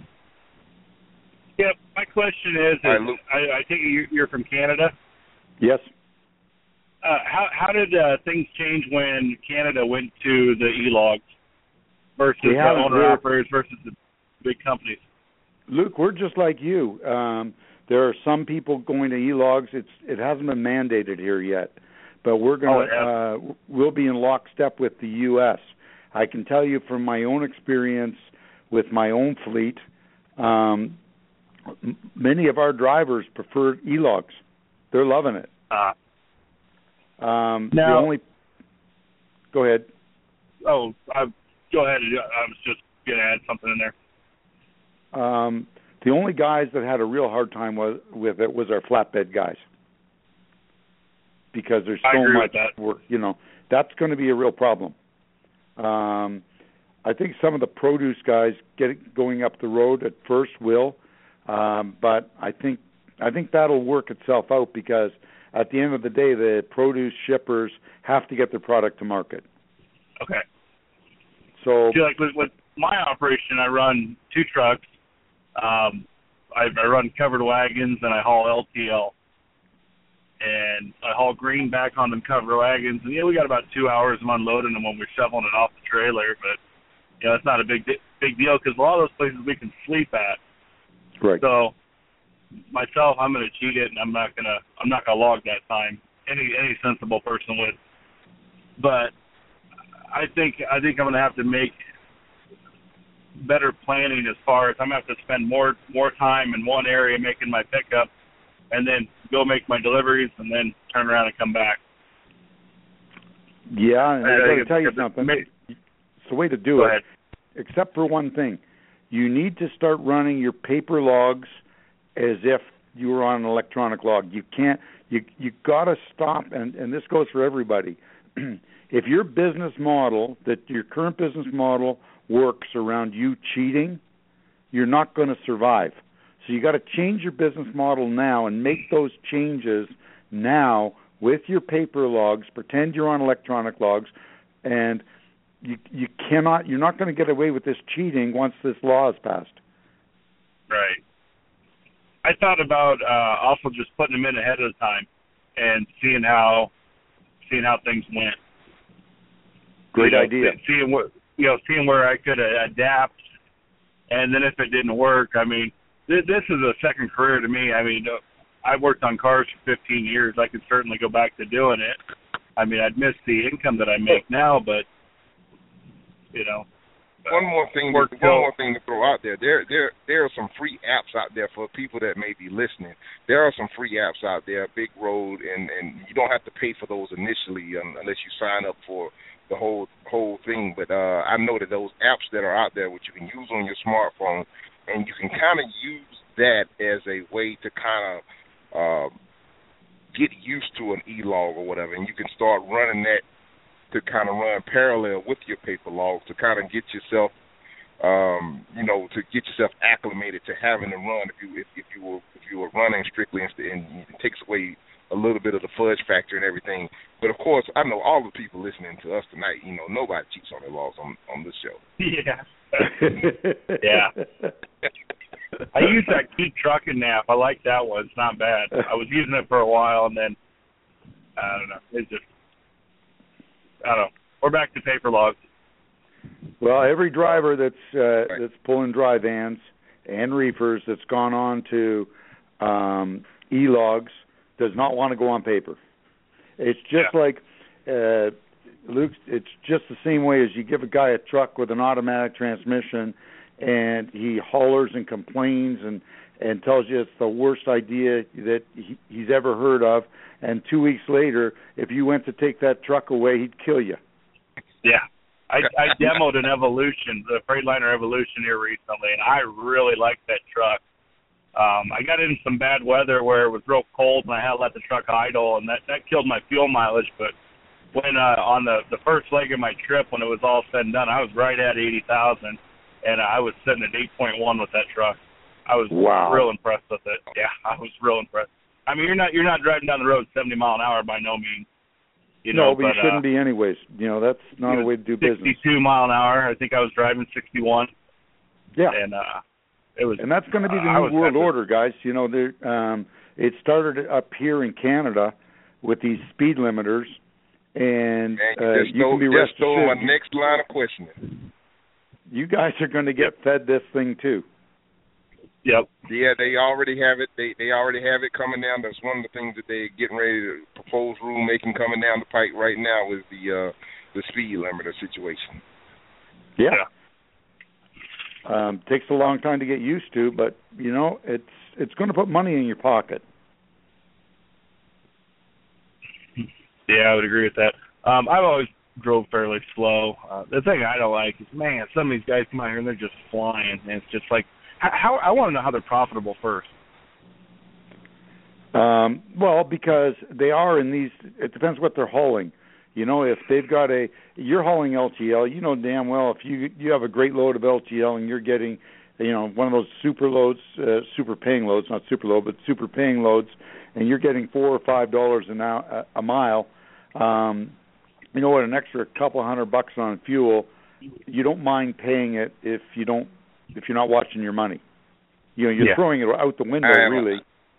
Yep, my question is, is right, I, I take it you're from Canada? Yes. Uh, how how did uh, things change when Canada went to the e-logs versus the owner-operators versus the big companies? Luke, we're just like you. Um, there are some people going to e-logs. It's it hasn't been mandated here yet, but we're going to oh, uh, we'll be in lockstep with the U S I can tell you from my own experience with my own fleet. Um, Many of our drivers prefer e-logs. They're loving it. Uh, um, now, the only, go ahead. Oh, I, go ahead. I was just going to add something in there. Um, the only guys that had a real hard time was, with it was our flatbed guys because there's so much work. You know, that's going to be a real problem. Um, I think some of the produce guys get going up the road at first will. Um, but I think I think that'll work itself out because at the end of the day, the produce shippers have to get their product to market. Okay. So, See, like with, with my operation, I run two trucks. Um, I, I run covered wagons and I haul L T L. And I haul green back on them covered wagons. And yeah, we got about two hours of unloading them when we're shoveling it off the trailer. But you know, it's not a big big deal because a lot of those places we can sleep at. Right. So myself, I'm going to cheat it, and I'm not going to I'm not going to log that time. Any any sensible person would. But I think I think I'm going to have to make better planning as far as I'm going to have to spend more more time in one area making my pickup, and then go make my deliveries, and then turn around and come back. Yeah, and I, I got to tell you something. May, it's the way to do go it, ahead. Except for one thing. You need to start running your paper logs as if you were on an electronic log. You can't. You you got to stop, and, and this goes for everybody. If your business model, that your current business model works around you cheating, you're not going to survive. So you got to change your business model now and make those changes now with your paper logs. Pretend you're on electronic logs, and You you cannot. You're not going to get away with this cheating once this law is passed. Right. I thought about uh, also just putting them in ahead of the time and seeing how seeing how things went. Great you know, idea. Seeing what you know, seeing where I could uh, adapt, and then if it didn't work, I mean, th- this is a second career to me. I mean, uh, I worked on cars for fifteen years. I could certainly go back to doing it. I mean, I'd miss the income that I make now, but. You know, One more thing, one more thing to throw out there. There, there, there are some free apps out there for people that may be listening. There are some free apps out there, Big Road, and, and you don't have to pay for those initially um, unless you sign up for the whole whole thing. But uh, I know that those apps that are out there, which you can use on your smartphone, and you can kind of use that as a way to kind of uh, get used to an e-log or whatever, and you can start running that to kind of run parallel with your paper logs to kind of get yourself, um, you know, to get yourself acclimated to having to run. If you if, if you were if you were running strictly, and it takes away a little bit of the fudge factor and everything. But of course, I know all the people listening to us tonight. You know, nobody cheats on their logs on on this show. Yeah, yeah. I use that Keep Trucking app. I like that one. It's not bad. I was using it for a while, and then I don't know. It's just. I don't know. We're back to paper logs. Well, every driver that's uh, that's pulling dry vans and reefers that's gone on to um, e-logs does not want to go on paper. It's just yeah. like uh, Luke. It's just the same way as you give a guy a truck with an automatic transmission, and he hollers and complains and and tells you it's the worst idea that he, he's ever heard of. And two weeks later, if you went to take that truck away, he'd kill you. Yeah. I, I demoed an Evolution, the Freightliner Evolution here recently, and I really liked that truck. Um, I got in some bad weather where it was real cold, and I had to let the truck idle, and that, that killed my fuel mileage. But when uh, on the, the first leg of my trip, when it was all said and done, I was right at eighty thousand, and I was sitting at eight point one with that truck. I was wow. real impressed with it. Yeah, I was real impressed. I mean, you're not you're not driving down the road seventy mile an hour by no means. You know, no, but, but you shouldn't uh, be anyways. You know, that's not a way to do business. sixty-two mile an hour. I think I was driving sixty-one. Yeah. And uh, it was. And that's going to be the uh, new world order, guys. You know, um, it started up here in Canada with these speed limiters, and, and you, uh, you stole, can be rest assured. stole my next line of questioning. You guys are going to get yep. fed this thing too. Yep. Yeah, they already have it. They they already have it coming down. That's one of the things that they're getting ready to propose rulemaking coming down the pike right now is the uh, the speed limiter situation. Yeah. Um, takes a long time to get used to, but you know it's it's going to put money in your pocket. Yeah, I would agree with that. Um, I've always drove fairly slow. Uh, the thing I don't like is, man, some of these guys come out here and they're just flying, and it's just like. How I want to know how they're profitable first. Um, well, because they are in these. It depends what they're hauling. You know, if they've got a, you're hauling L T L. You know damn well if you you have a great load of L T L and you're getting, you know, one of those super loads, uh, super paying loads, not super load, but super paying loads, and you're getting four or five dollars an hour a mile. Um, you know what? An extra couple hundred bucks on fuel, you don't mind paying it if you don't. If you're not watching your money, you know you're yeah. throwing it out the window. I, really.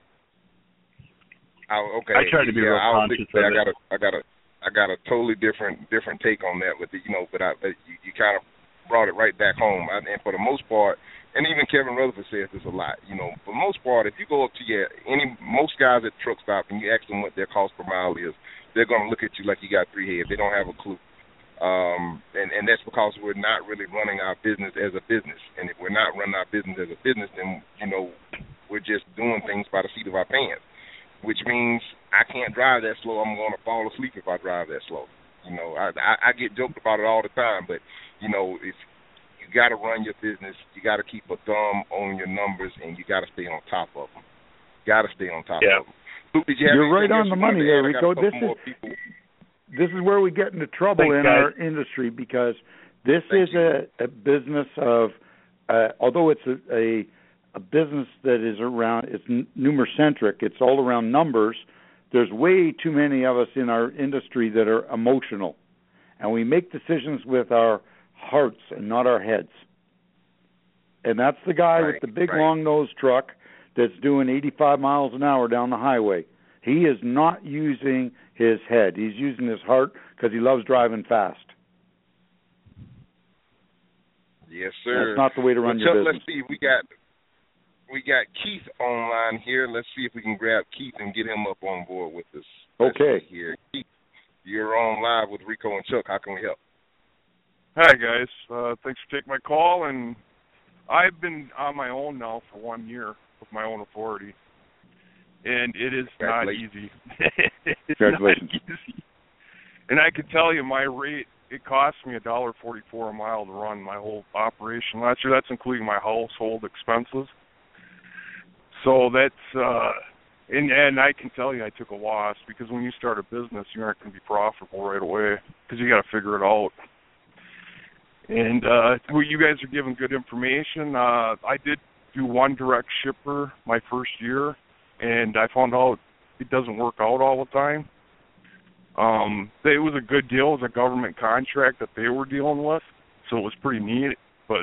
I, okay. I try to be yeah, real conscious of I it. got a, I got a, I got a totally different, different take on that. With the, you know, but I, but you, you kind of brought it right back home. I, and for the most part, and even Kevin Rutherford says this a lot. You know, for the most part, if you go up to your any most guys at truck stop and you ask them what their cost per mile is, they're going to look at you like you got three heads. They don't have a clue. Um, and, and that's because we're not really running our business as a business. And if we're not running our business as a business, then, you know, we're just doing things by the seat of our pants, which means I can't drive that slow. I'm going to fall asleep if I drive that slow. You know, I, I, I get joked about it all the time, but, you know, if you got to run your business, you got to keep a thumb on your numbers, and you got to stay on top of them. Got to stay on top yeah. of them. Luke, did you have You're right on the money there, Rico. This is... People. This is where we get into trouble Thanks, in guys. our industry because this Thank is a, a business of, uh, although it's a, a a business that is around, it's numer-centric, it's all around numbers, there's way too many of us in our industry that are emotional. And we make decisions with our hearts and not our heads. And that's the guy right, with the big right. long-nosed truck that's doing eighty-five miles an hour down the highway. He is not using his head. He's using his heart because he loves driving fast. Yes, sir. That's not the way to run well, your Chuck, business. Let's see. We got we got Keith online here. Let's see if we can grab Keith and get him up on board with us. Let's okay. Here, Keith, you're on live with Rico and Chuck. How can we help? Hi, guys. Uh, thanks for taking my call. And I've been on my own now for one year with my own authority, and it is not easy. It's Congratulations. not easy. And I can tell you, my rate, it cost me a dollar forty-four a mile to run my whole operation last year. That's including my household expenses. So that's, uh, and, and I can tell you I took a loss, because when you start a business, you aren't going to be profitable right away, because you got to figure it out. And uh, well, you guys are giving good information. Uh, I did do one direct shipper my first year, and I found out it doesn't work out all the time. Um, it was a good deal. It was a government contract that they were dealing with, so it was pretty neat. But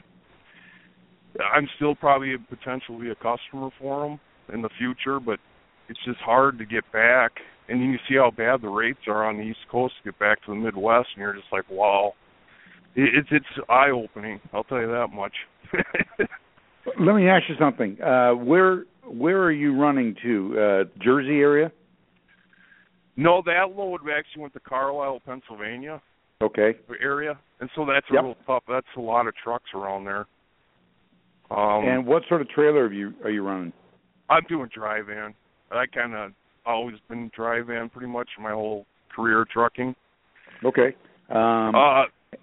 I'm still probably potentially a customer for them in the future, but it's just hard to get back. And you see how bad the rates are on the East Coast to get back to the Midwest, and you're just like, wow. It's it's eye-opening, I'll tell you that much. Let me ask you something. Uh, where where are you running to? Uh, Jersey area? No, that load actually went to Carlisle, Pennsylvania. Okay. Area, and so that's a yep. real tough. That's a lot of trucks around there. Um, and what sort of trailer have you are you running? I'm doing dry van. I kind of always been dry van pretty much my whole career trucking. Okay. Um, uh,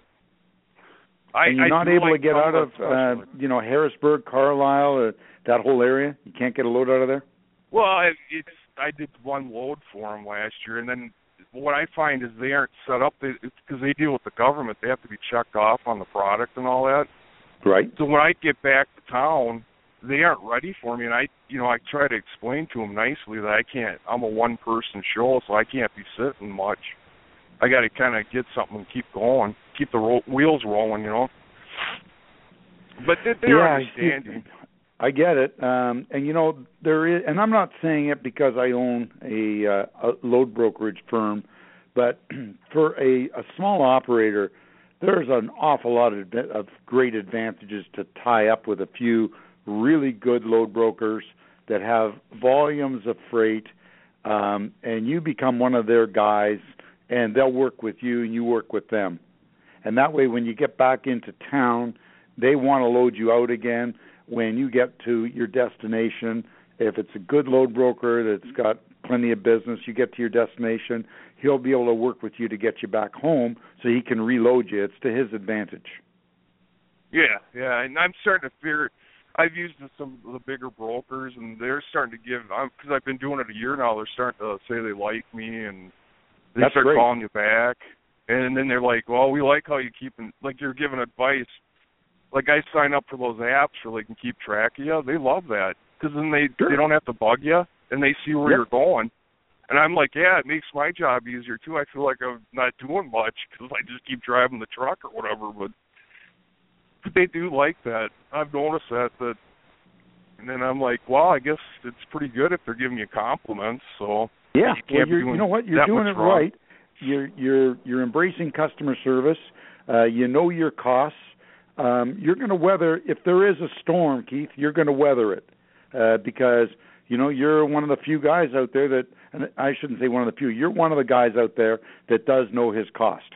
I, and you're I not able like to get out of, uh, you know, Harrisburg, Carlisle, uh, that whole area? You can't get a load out of there? Well, I, it's, I did one load for them last year, and then what I find is they aren't set up, they, it's because they deal with the government. They have to be checked off on the product and all that. Right. So when I get back to town, they aren't ready for me, and I, you know, I try to explain to them nicely that I can't, I'm a one-person show, so I can't be sitting much. I got to kind of get something and keep going, keep the ro- wheels rolling, you know. But they, they're yeah, understanding. I get it, um, and you know there is, and I'm not saying it because I own a, uh, a load brokerage firm, but for a, a small operator, there's an awful lot of, of great advantages to tie up with a few really good load brokers that have volumes of freight, um, and you become one of their guys. And they'll work with you, and you work with them. And that way, when you get back into town, they want to load you out again. When you get to your destination, if it's a good load broker that's got plenty of business, you get to your destination, he'll be able to work with you to get you back home so he can reload you. It's to his advantage. Yeah, yeah, and I'm starting to fear. I've used some of the bigger brokers, and they're starting to give, because I've been doing it a year now, they're starting to say they like me, and they That's start great. calling you back, and then they're like, well, we like how you keep, in, like you're giving advice. Like I sign up for those apps where they can keep track of you. They love that, because then they, sure. they don't have to bug you, and they see where yep. you're going. And I'm like, yeah, it makes my job easier, too. I feel like I'm not doing much, because I just keep driving the truck or whatever, but, but they do like that. I've noticed that, that, and then I'm like, well, I guess it's pretty good if they're giving you compliments, so... Yeah, you, well, you're, you know what? You're doing it wrong. right. You're you're you're embracing customer service. Uh, you know your costs. Um, you're going to weather if there is a storm, Keith. You're going to weather it uh, because you know you're one of the few guys out there that, and I shouldn't say one of the few. You're one of the guys out there that does know his cost.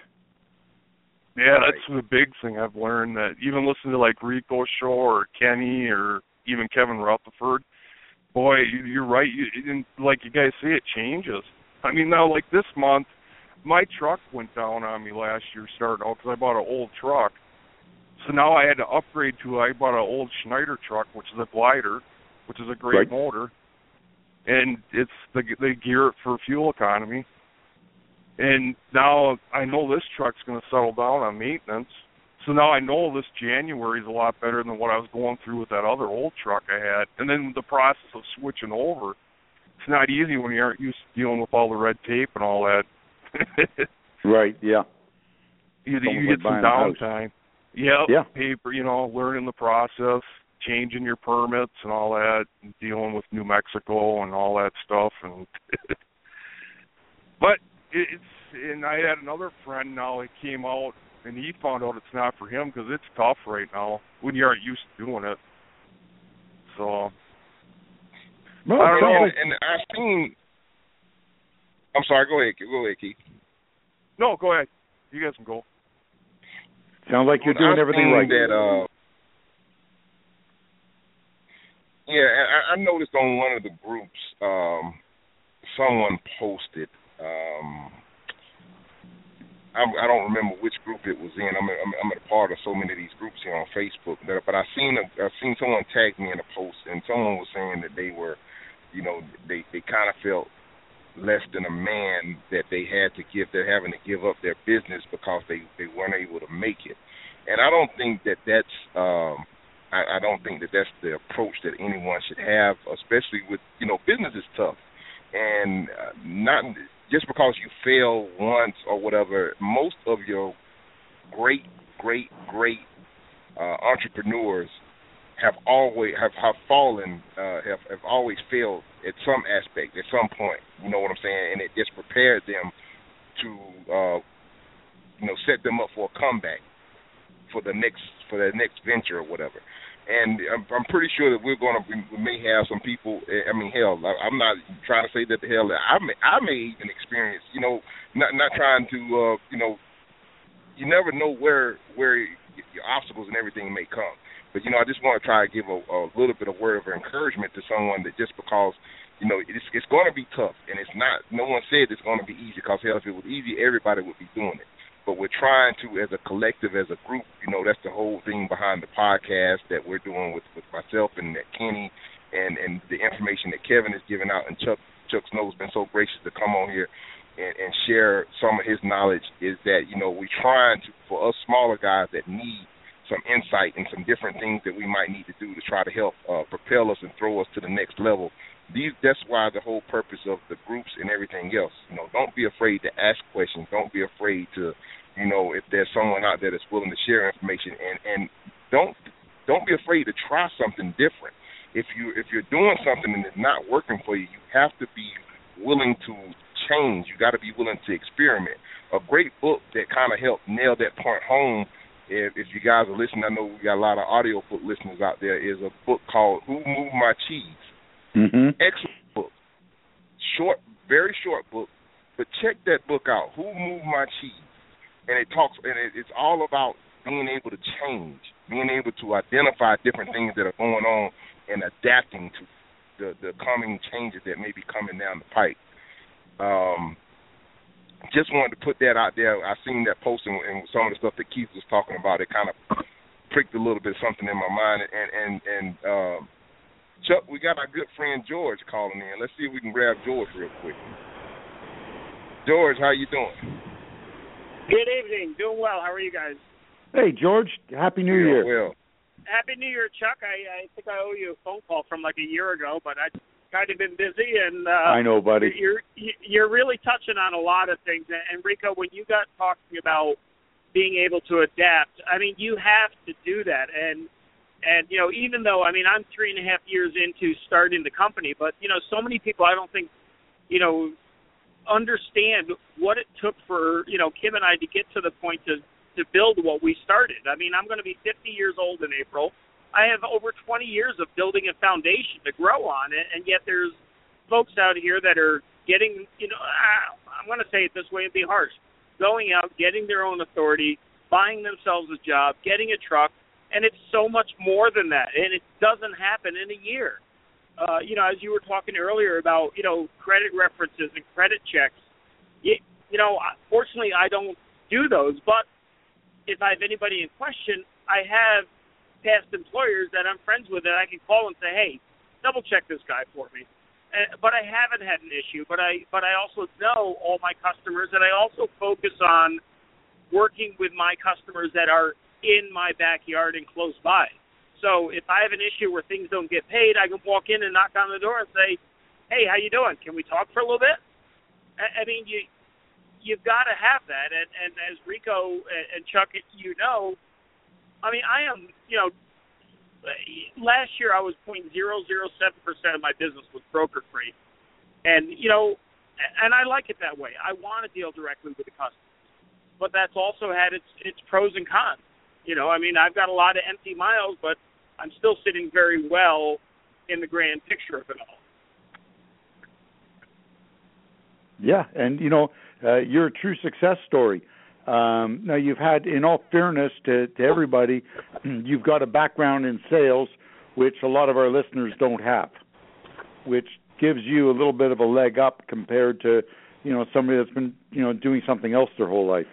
Yeah, that's the big thing I've learned. That even listening to like Rico Show or Kenny or even Kevin Rutherford. Boy, you're right. You, like you guys say, it changes. I mean, now, like this month, my truck went down on me last year starting out because I bought an old truck. So now I had to upgrade to, I bought an old Schneider truck, which is a glider, which is a great right. motor. And it's the, they gear it for fuel economy. And now I know this truck's going to settle down on maintenance. So now I know this January is a lot better than what I was going through with that other old truck I had. And then the process of switching over, it's not easy when you aren't used to dealing with all the red tape and all that. Right, yeah. You, you get some downtime. Yep, yeah. Paper, you know, learning the process, changing your permits and all that, and dealing with New Mexico and all that stuff. And But it's, and I had another friend now, he came out, and he found out it's not for him because it's tough right now when you aren't used to doing it. So, well, I don't know. like... And I've seen. I'm sorry. Go ahead. Go ahead, Keith. No, go ahead. You guys can go. Sounds like you're doing I've everything right. That, uh, yeah, I, I noticed on one of the groups, um, someone posted. Um, I, I don't remember which group it was in. I'm a, I'm, I'm a part of so many of these groups here on Facebook, but, but I seen a, I seen someone tag me in a post, and someone was saying that they were, you know, they they kind of felt less than a man, that they had to give, they're having to give up their business because they they weren't able to make it. And I don't think that that's, um, I, I don't think that that's the approach that anyone should have, especially with, you know, business is tough, and uh, not. Just because you fail once or whatever, most of your great, great, great uh, entrepreneurs have always have, have fallen, uh, have have always failed at some aspect, at some point. You know what I'm saying? And it just prepared them to, uh, you know, set them up for a comeback for the next for their next venture or whatever. And I'm, I'm pretty sure that we're going to, we may have some people, I mean, hell, I'm not trying to say that the hell, I may, I may even experience, you know, not not trying to, uh, you know, you never know where where your obstacles and everything may come. But, you know, I just want to try to give a, a little bit of word of encouragement to someone that just because, you know, it's, it's going to be tough, and it's not, no one said it's going to be easy, because, hell, if it was easy, everybody would be doing it. But we're trying to, as a collective, as a group, you know, that's the whole thing behind the podcast that we're doing with, with myself and that Kenny, and, and the information that Kevin is giving out, and Chuck Chuck Snow's been so gracious to come on here and, and share some of his knowledge, is that, you know, we're trying to, for us smaller guys that need some insight and some different things that we might need to do to try to help uh, propel us and throw us to the next level. These, that's why the whole purpose of the groups and everything else. You know, don't be afraid to ask questions. Don't be afraid to, you know, if there's someone out there that's willing to share information, and, and don't don't be afraid to try something different. If you if you're doing something and it's not working for you, you have to be willing to change. You got to be willing to experiment. A great book that kind of helped nail that point home, if, if you guys are listening, I know we got a lot of audio book listeners out there, is a book called Who Moved My Cheese? Mm-hmm. Excellent book. Short, very short book, but check that book out. Who Moved My Cheese? And it talks, and it, it's all about being able to change, being able to identify different things that are going on, and adapting to the, the coming changes that may be coming down the pipe. Um, just wanted to put that out there. I seen that posting, and some of the stuff that Keith was talking about, it kind of pricked a little bit something in my mind. And and and uh, Chuck, we got our good friend George calling in. Let's see if we can grab George real quick. George, how you doing? Good evening. Doing well. How are you guys? Hey, George. Happy New Real Year. Well. Happy New Year, Chuck. I, I think I owe you a phone call from like a year ago, but I've kind of been busy. And uh, I know, buddy. You're you're really touching on a lot of things. And, Rico, when you got talking about being able to adapt, I mean, you have to do that. And, and you know, even though, I mean, I'm three and a half years into starting the company, but, you know, so many people I don't think, you know, understand what it took for, you know, Kim and I to get to the point to, to build what we started. I mean, I'm going to be fifty years old in April. I have over twenty years of building a foundation to grow on, and yet there's folks out here that are getting, you know, I'm going to say it this way and be harsh, going out, getting their own authority, buying themselves a job, getting a truck, and it's so much more than that, and it doesn't happen in a year. Uh, you know, as you were talking earlier about, you know, credit references and credit checks, you, you know, fortunately I don't do those, but if I have anybody in question, I have past employers that I'm friends with that I can call and say, hey, double check this guy for me. Uh, but I haven't had an issue, but I but I also know all my customers, and I also focus on working with my customers that are in my backyard and close by. So if I have an issue where things don't get paid, I can walk in and knock on the door and say, hey, how you doing? Can we talk for a little bit? I, I mean, you, you've got to have that. And, and as Rico and Chuck, you know, I mean, I am, you know, last year I was zero point zero zero seven percent of my business was broker free. And, you know, and I like it that way. I want to deal directly with the customer. But that's also had its, its pros and cons. You know, I mean, I've got a lot of empty miles, but I'm still sitting very well in the grand picture of it all. Yeah, and, you know, uh, you're a true success story. Um, now, you've had, in all fairness to, to everybody, you've got a background in sales, which a lot of our listeners don't have, which gives you a little bit of a leg up compared to, you know, somebody that's been, you know, doing something else their whole life.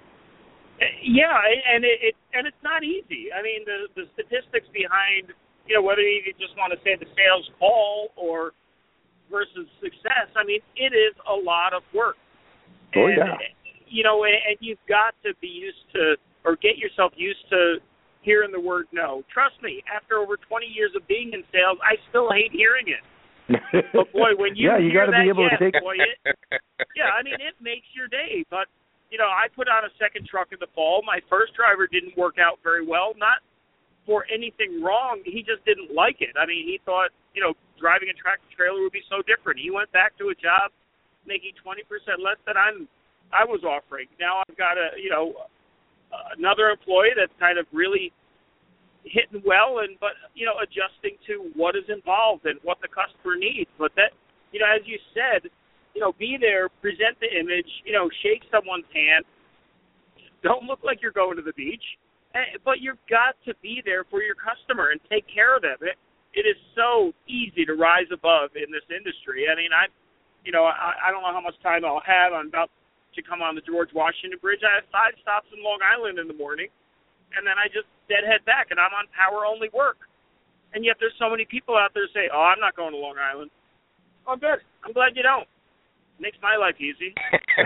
Yeah, and it, it and it's not easy. I mean, the the statistics behind, you know, whether you just want to say the sales call or versus success, I mean, it is a lot of work. Oh, and, yeah. You know, and you've got to be used to, or get yourself used to hearing the word no. Trust me, after over twenty years of being in sales, I still hate hearing it. But boy, when you yeah, you hear gotta that, be able yes, to take. boy, it, yeah, I mean, it makes your day. But you know, I put on a second truck in the fall. My first driver didn't work out very well, not for anything wrong. He just didn't like it. I mean, he thought, you know, driving a tractor trailer would be so different. He went back to a job making twenty percent less than I'm. I was offering. Now I've got a, you know, another employee that's kind of really hitting well, and but you know, adjusting to what is involved and what the customer needs. But that, you know, as you said, you know, be there, present the image, you know, shake someone's hand. Don't look like you're going to the beach, but you've got to be there for your customer and take care of them. It, it is so easy to rise above in this industry. I mean, I, you know, I, I don't know how much time I'll have. I'm about to come on the George Washington Bridge. I have five stops in Long Island in the morning, and then I just deadhead back, and I'm on power-only work. And yet there's so many people out there say, oh, I'm not going to Long Island. Oh, good. I'm glad you don't. Makes my life easy.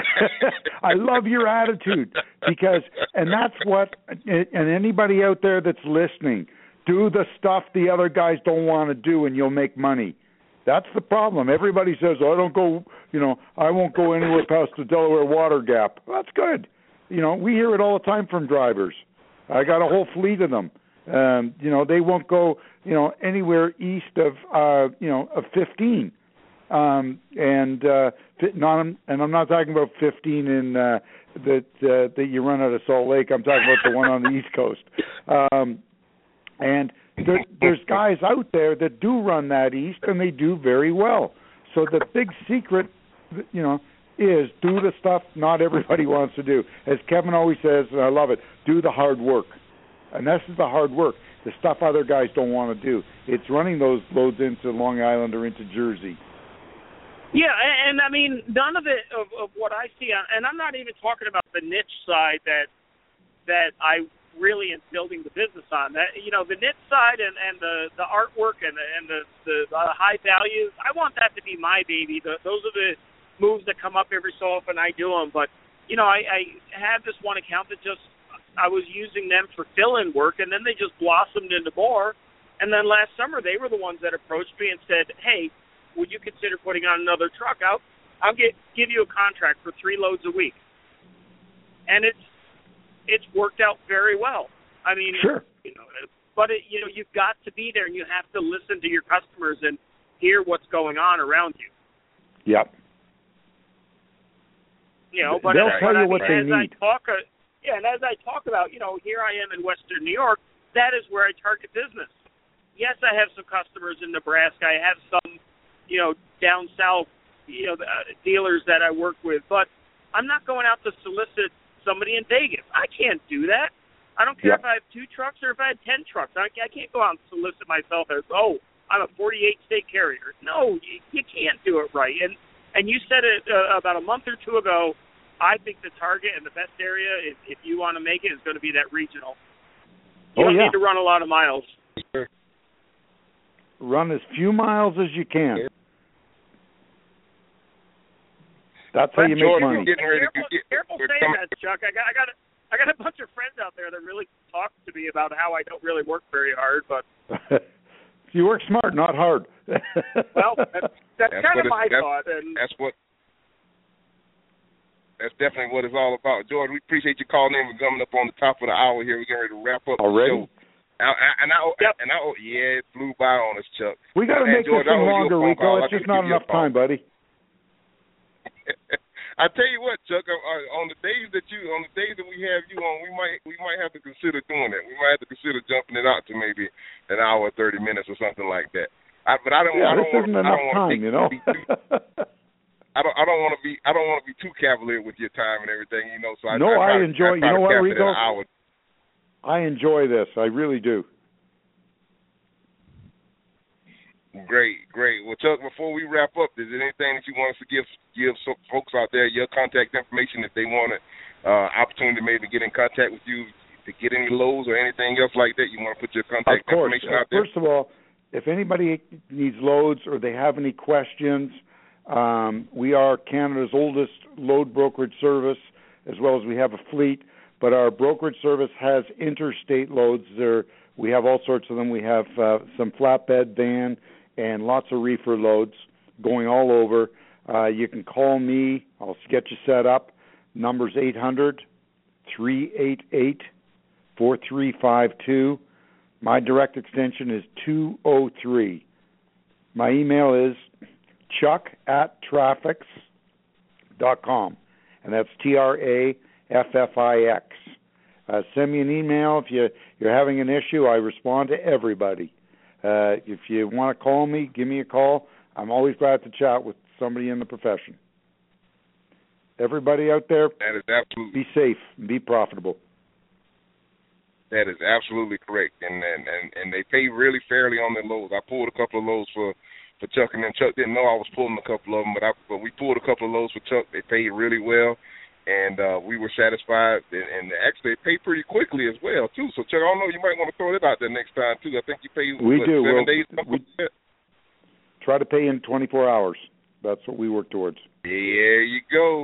I love your attitude because, and that's what, and anybody out there that's listening, do the stuff the other guys don't want to do and you'll make money. That's the problem. Everybody says, oh, I don't go, you know, I won't go anywhere past the Delaware Water Gap. Well, that's good. You know, we hear it all the time from drivers. I got a whole fleet of them. Um, you know, they won't go, you know, anywhere east of, uh, you know, of fifteen. Um, and uh, not, and I'm not talking about fifteen in uh, that uh, that you run out of Salt Lake. I'm talking about the one on the East Coast. Um, and there, there's guys out there that do run that east, and they do very well. So the big secret, you know, is do the stuff not everybody wants to do. As Kevin always says, and I love it, do the hard work. And this is the hard work, the stuff other guys don't want to do. It's running those loads into Long Island or into Jersey. Yeah, and, and I mean, none of it of, of what I see, and I'm not even talking about the niche side that that I really am building the business on. That, you know, the niche side and, and the, the artwork and the and the, the, the high values, I want that to be my baby. The, those are the moves that come up every so often. I do them, but you know, I, I had this one account that just I was using them for fill-in work, and then they just blossomed into more. And then last summer, they were the ones that approached me and said, "Hey, would you consider putting on another truck out? I'll get give you a contract for three loads a week." And it's it's worked out very well. I mean, sure. You know, but it, you know, you've got to be there, and you have to listen to your customers and hear what's going on around you. Yep. You know, but they'll as, tell but you I mean, what they as need. I talk, uh, yeah, and as I talk about, you know, here I am in Western New York. That is where I target business. Yes, I have some customers in Nebraska. I have some, you know, down south, you know, uh, dealers that I work with. But I'm not going out to solicit somebody in Vegas. I can't do that. I don't care yep. if I have two trucks or if I have ten trucks. I, I can't go out and solicit myself as, oh, I'm a forty-eight state carrier. No, you, you can't do it right. And and you said it uh, about a month or two ago. I think the target and the best area, if, if you want to make it, is going to be that regional. You oh, don't yeah. need to run a lot of miles. Run as few miles as you can. That's how you George, make money. Getting ready careful to get, careful saying that, Chuck. I got, I got, a, I got a bunch of friends out there that really talk to me about how I don't really work very hard, but you work smart, not hard. well, that's, that's, that's kind of my that's, thought, and that's what. That's definitely what it's all about. George, we appreciate you calling in. We're coming up on the top of the hour here. We're getting ready to wrap up already. the show. And I, and I, yep. and I, yeah, it flew by on us, Chuck. We got to make George, this one longer, Rico. It's just not enough time, buddy. I tell you what, Chuck. On the days that you, on the days that we have you on, we might, we might have to consider doing that. We might have to consider jumping it out to maybe an hour, thirty minutes, or something like that. I, but I don't. Yeah, I don't this want, isn't I enough don't time, take, you know. I don't. I don't don't want to be I don't want to be too cavalier with your time and everything, you know. So I no, I, I, I enjoy. I you know what, Rico? I, I enjoy this. I really do. Great, great. Well, Chuck, before we wrap up, is there anything that you want us to give give some folks out there your contact information if they want an uh, opportunity to maybe get in contact with you to get any loads or anything else like that? You want to put your contact of course. information out there? First of all, if anybody needs loads or they have any questions, um, we are Canada's oldest load brokerage service, as well as we have a fleet. But our brokerage service has interstate loads. There, we have all sorts of them. We have uh, some flatbed, van, and lots of reefer loads going all over. Uh, you can call me. I'll get you set up. Number's eight hundred, three eight eight, four three five two. My direct extension is two oh three. My email is chuck at traffics dot com, and that's T R A F F I X. Uh, send me an email if you, you're having an issue. I respond to everybody. Uh, if you want to call me, give me a call. I'm always glad to chat with somebody in the profession. Everybody out there, that is absolutely, be safe and be profitable. That is absolutely correct, and and, and, and they pay really fairly on their loads. I pulled a couple of loads for, for Chuck, and then Chuck didn't know I was pulling a couple of them, but I but we pulled a couple of loads for Chuck. They paid really well, and uh, we were satisfied, and, and actually they pay pretty quickly as well too. So Chuck, I don't know, you might want to throw it out there next time too. I think you pay we what, do. seven We'll, days. We try to pay in twenty-four hours. That's what we work towards. There you go.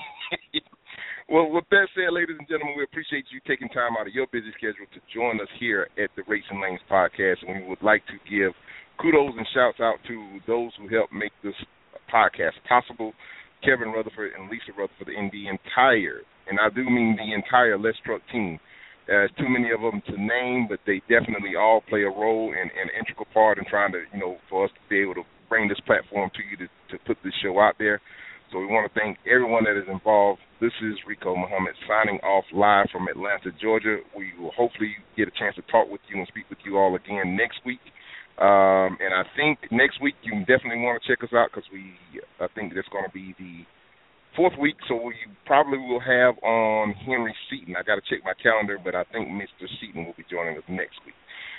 Well, with that said, ladies and gentlemen, we appreciate you taking time out of your busy schedule to join us here at the Rates and Lanes podcast, and we would like to give kudos and shouts out to those who helped make this podcast possible, Kevin Rutherford and Lisa Rutherford, and the entire, and I do mean the entire Let's Truck team. There's too many of them to name, but they definitely all play a role and an integral part in trying to, you know, for us to be able to bring this platform to you to, to put this show out there. So we want to thank everyone that is involved. This is Rico Muhammad signing off live from Atlanta, Georgia. We will hopefully get a chance to talk with you and speak with you all again next week. Um, and I think next week you definitely want to check us out because we, I think that's going to be the fourth week. So we probably will have on Henry Seaton. I got to check my calendar, but I think Mister Seaton will be joining us next week.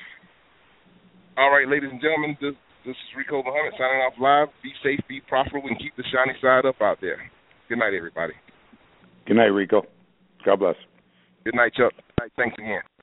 All right, ladies and gentlemen, this This is Rico Muhammad signing off live. Be safe, be profitable, and keep the shiny side up out there. Good night, everybody. Good night, Rico. God bless. Good night, Chuck. Thanks again.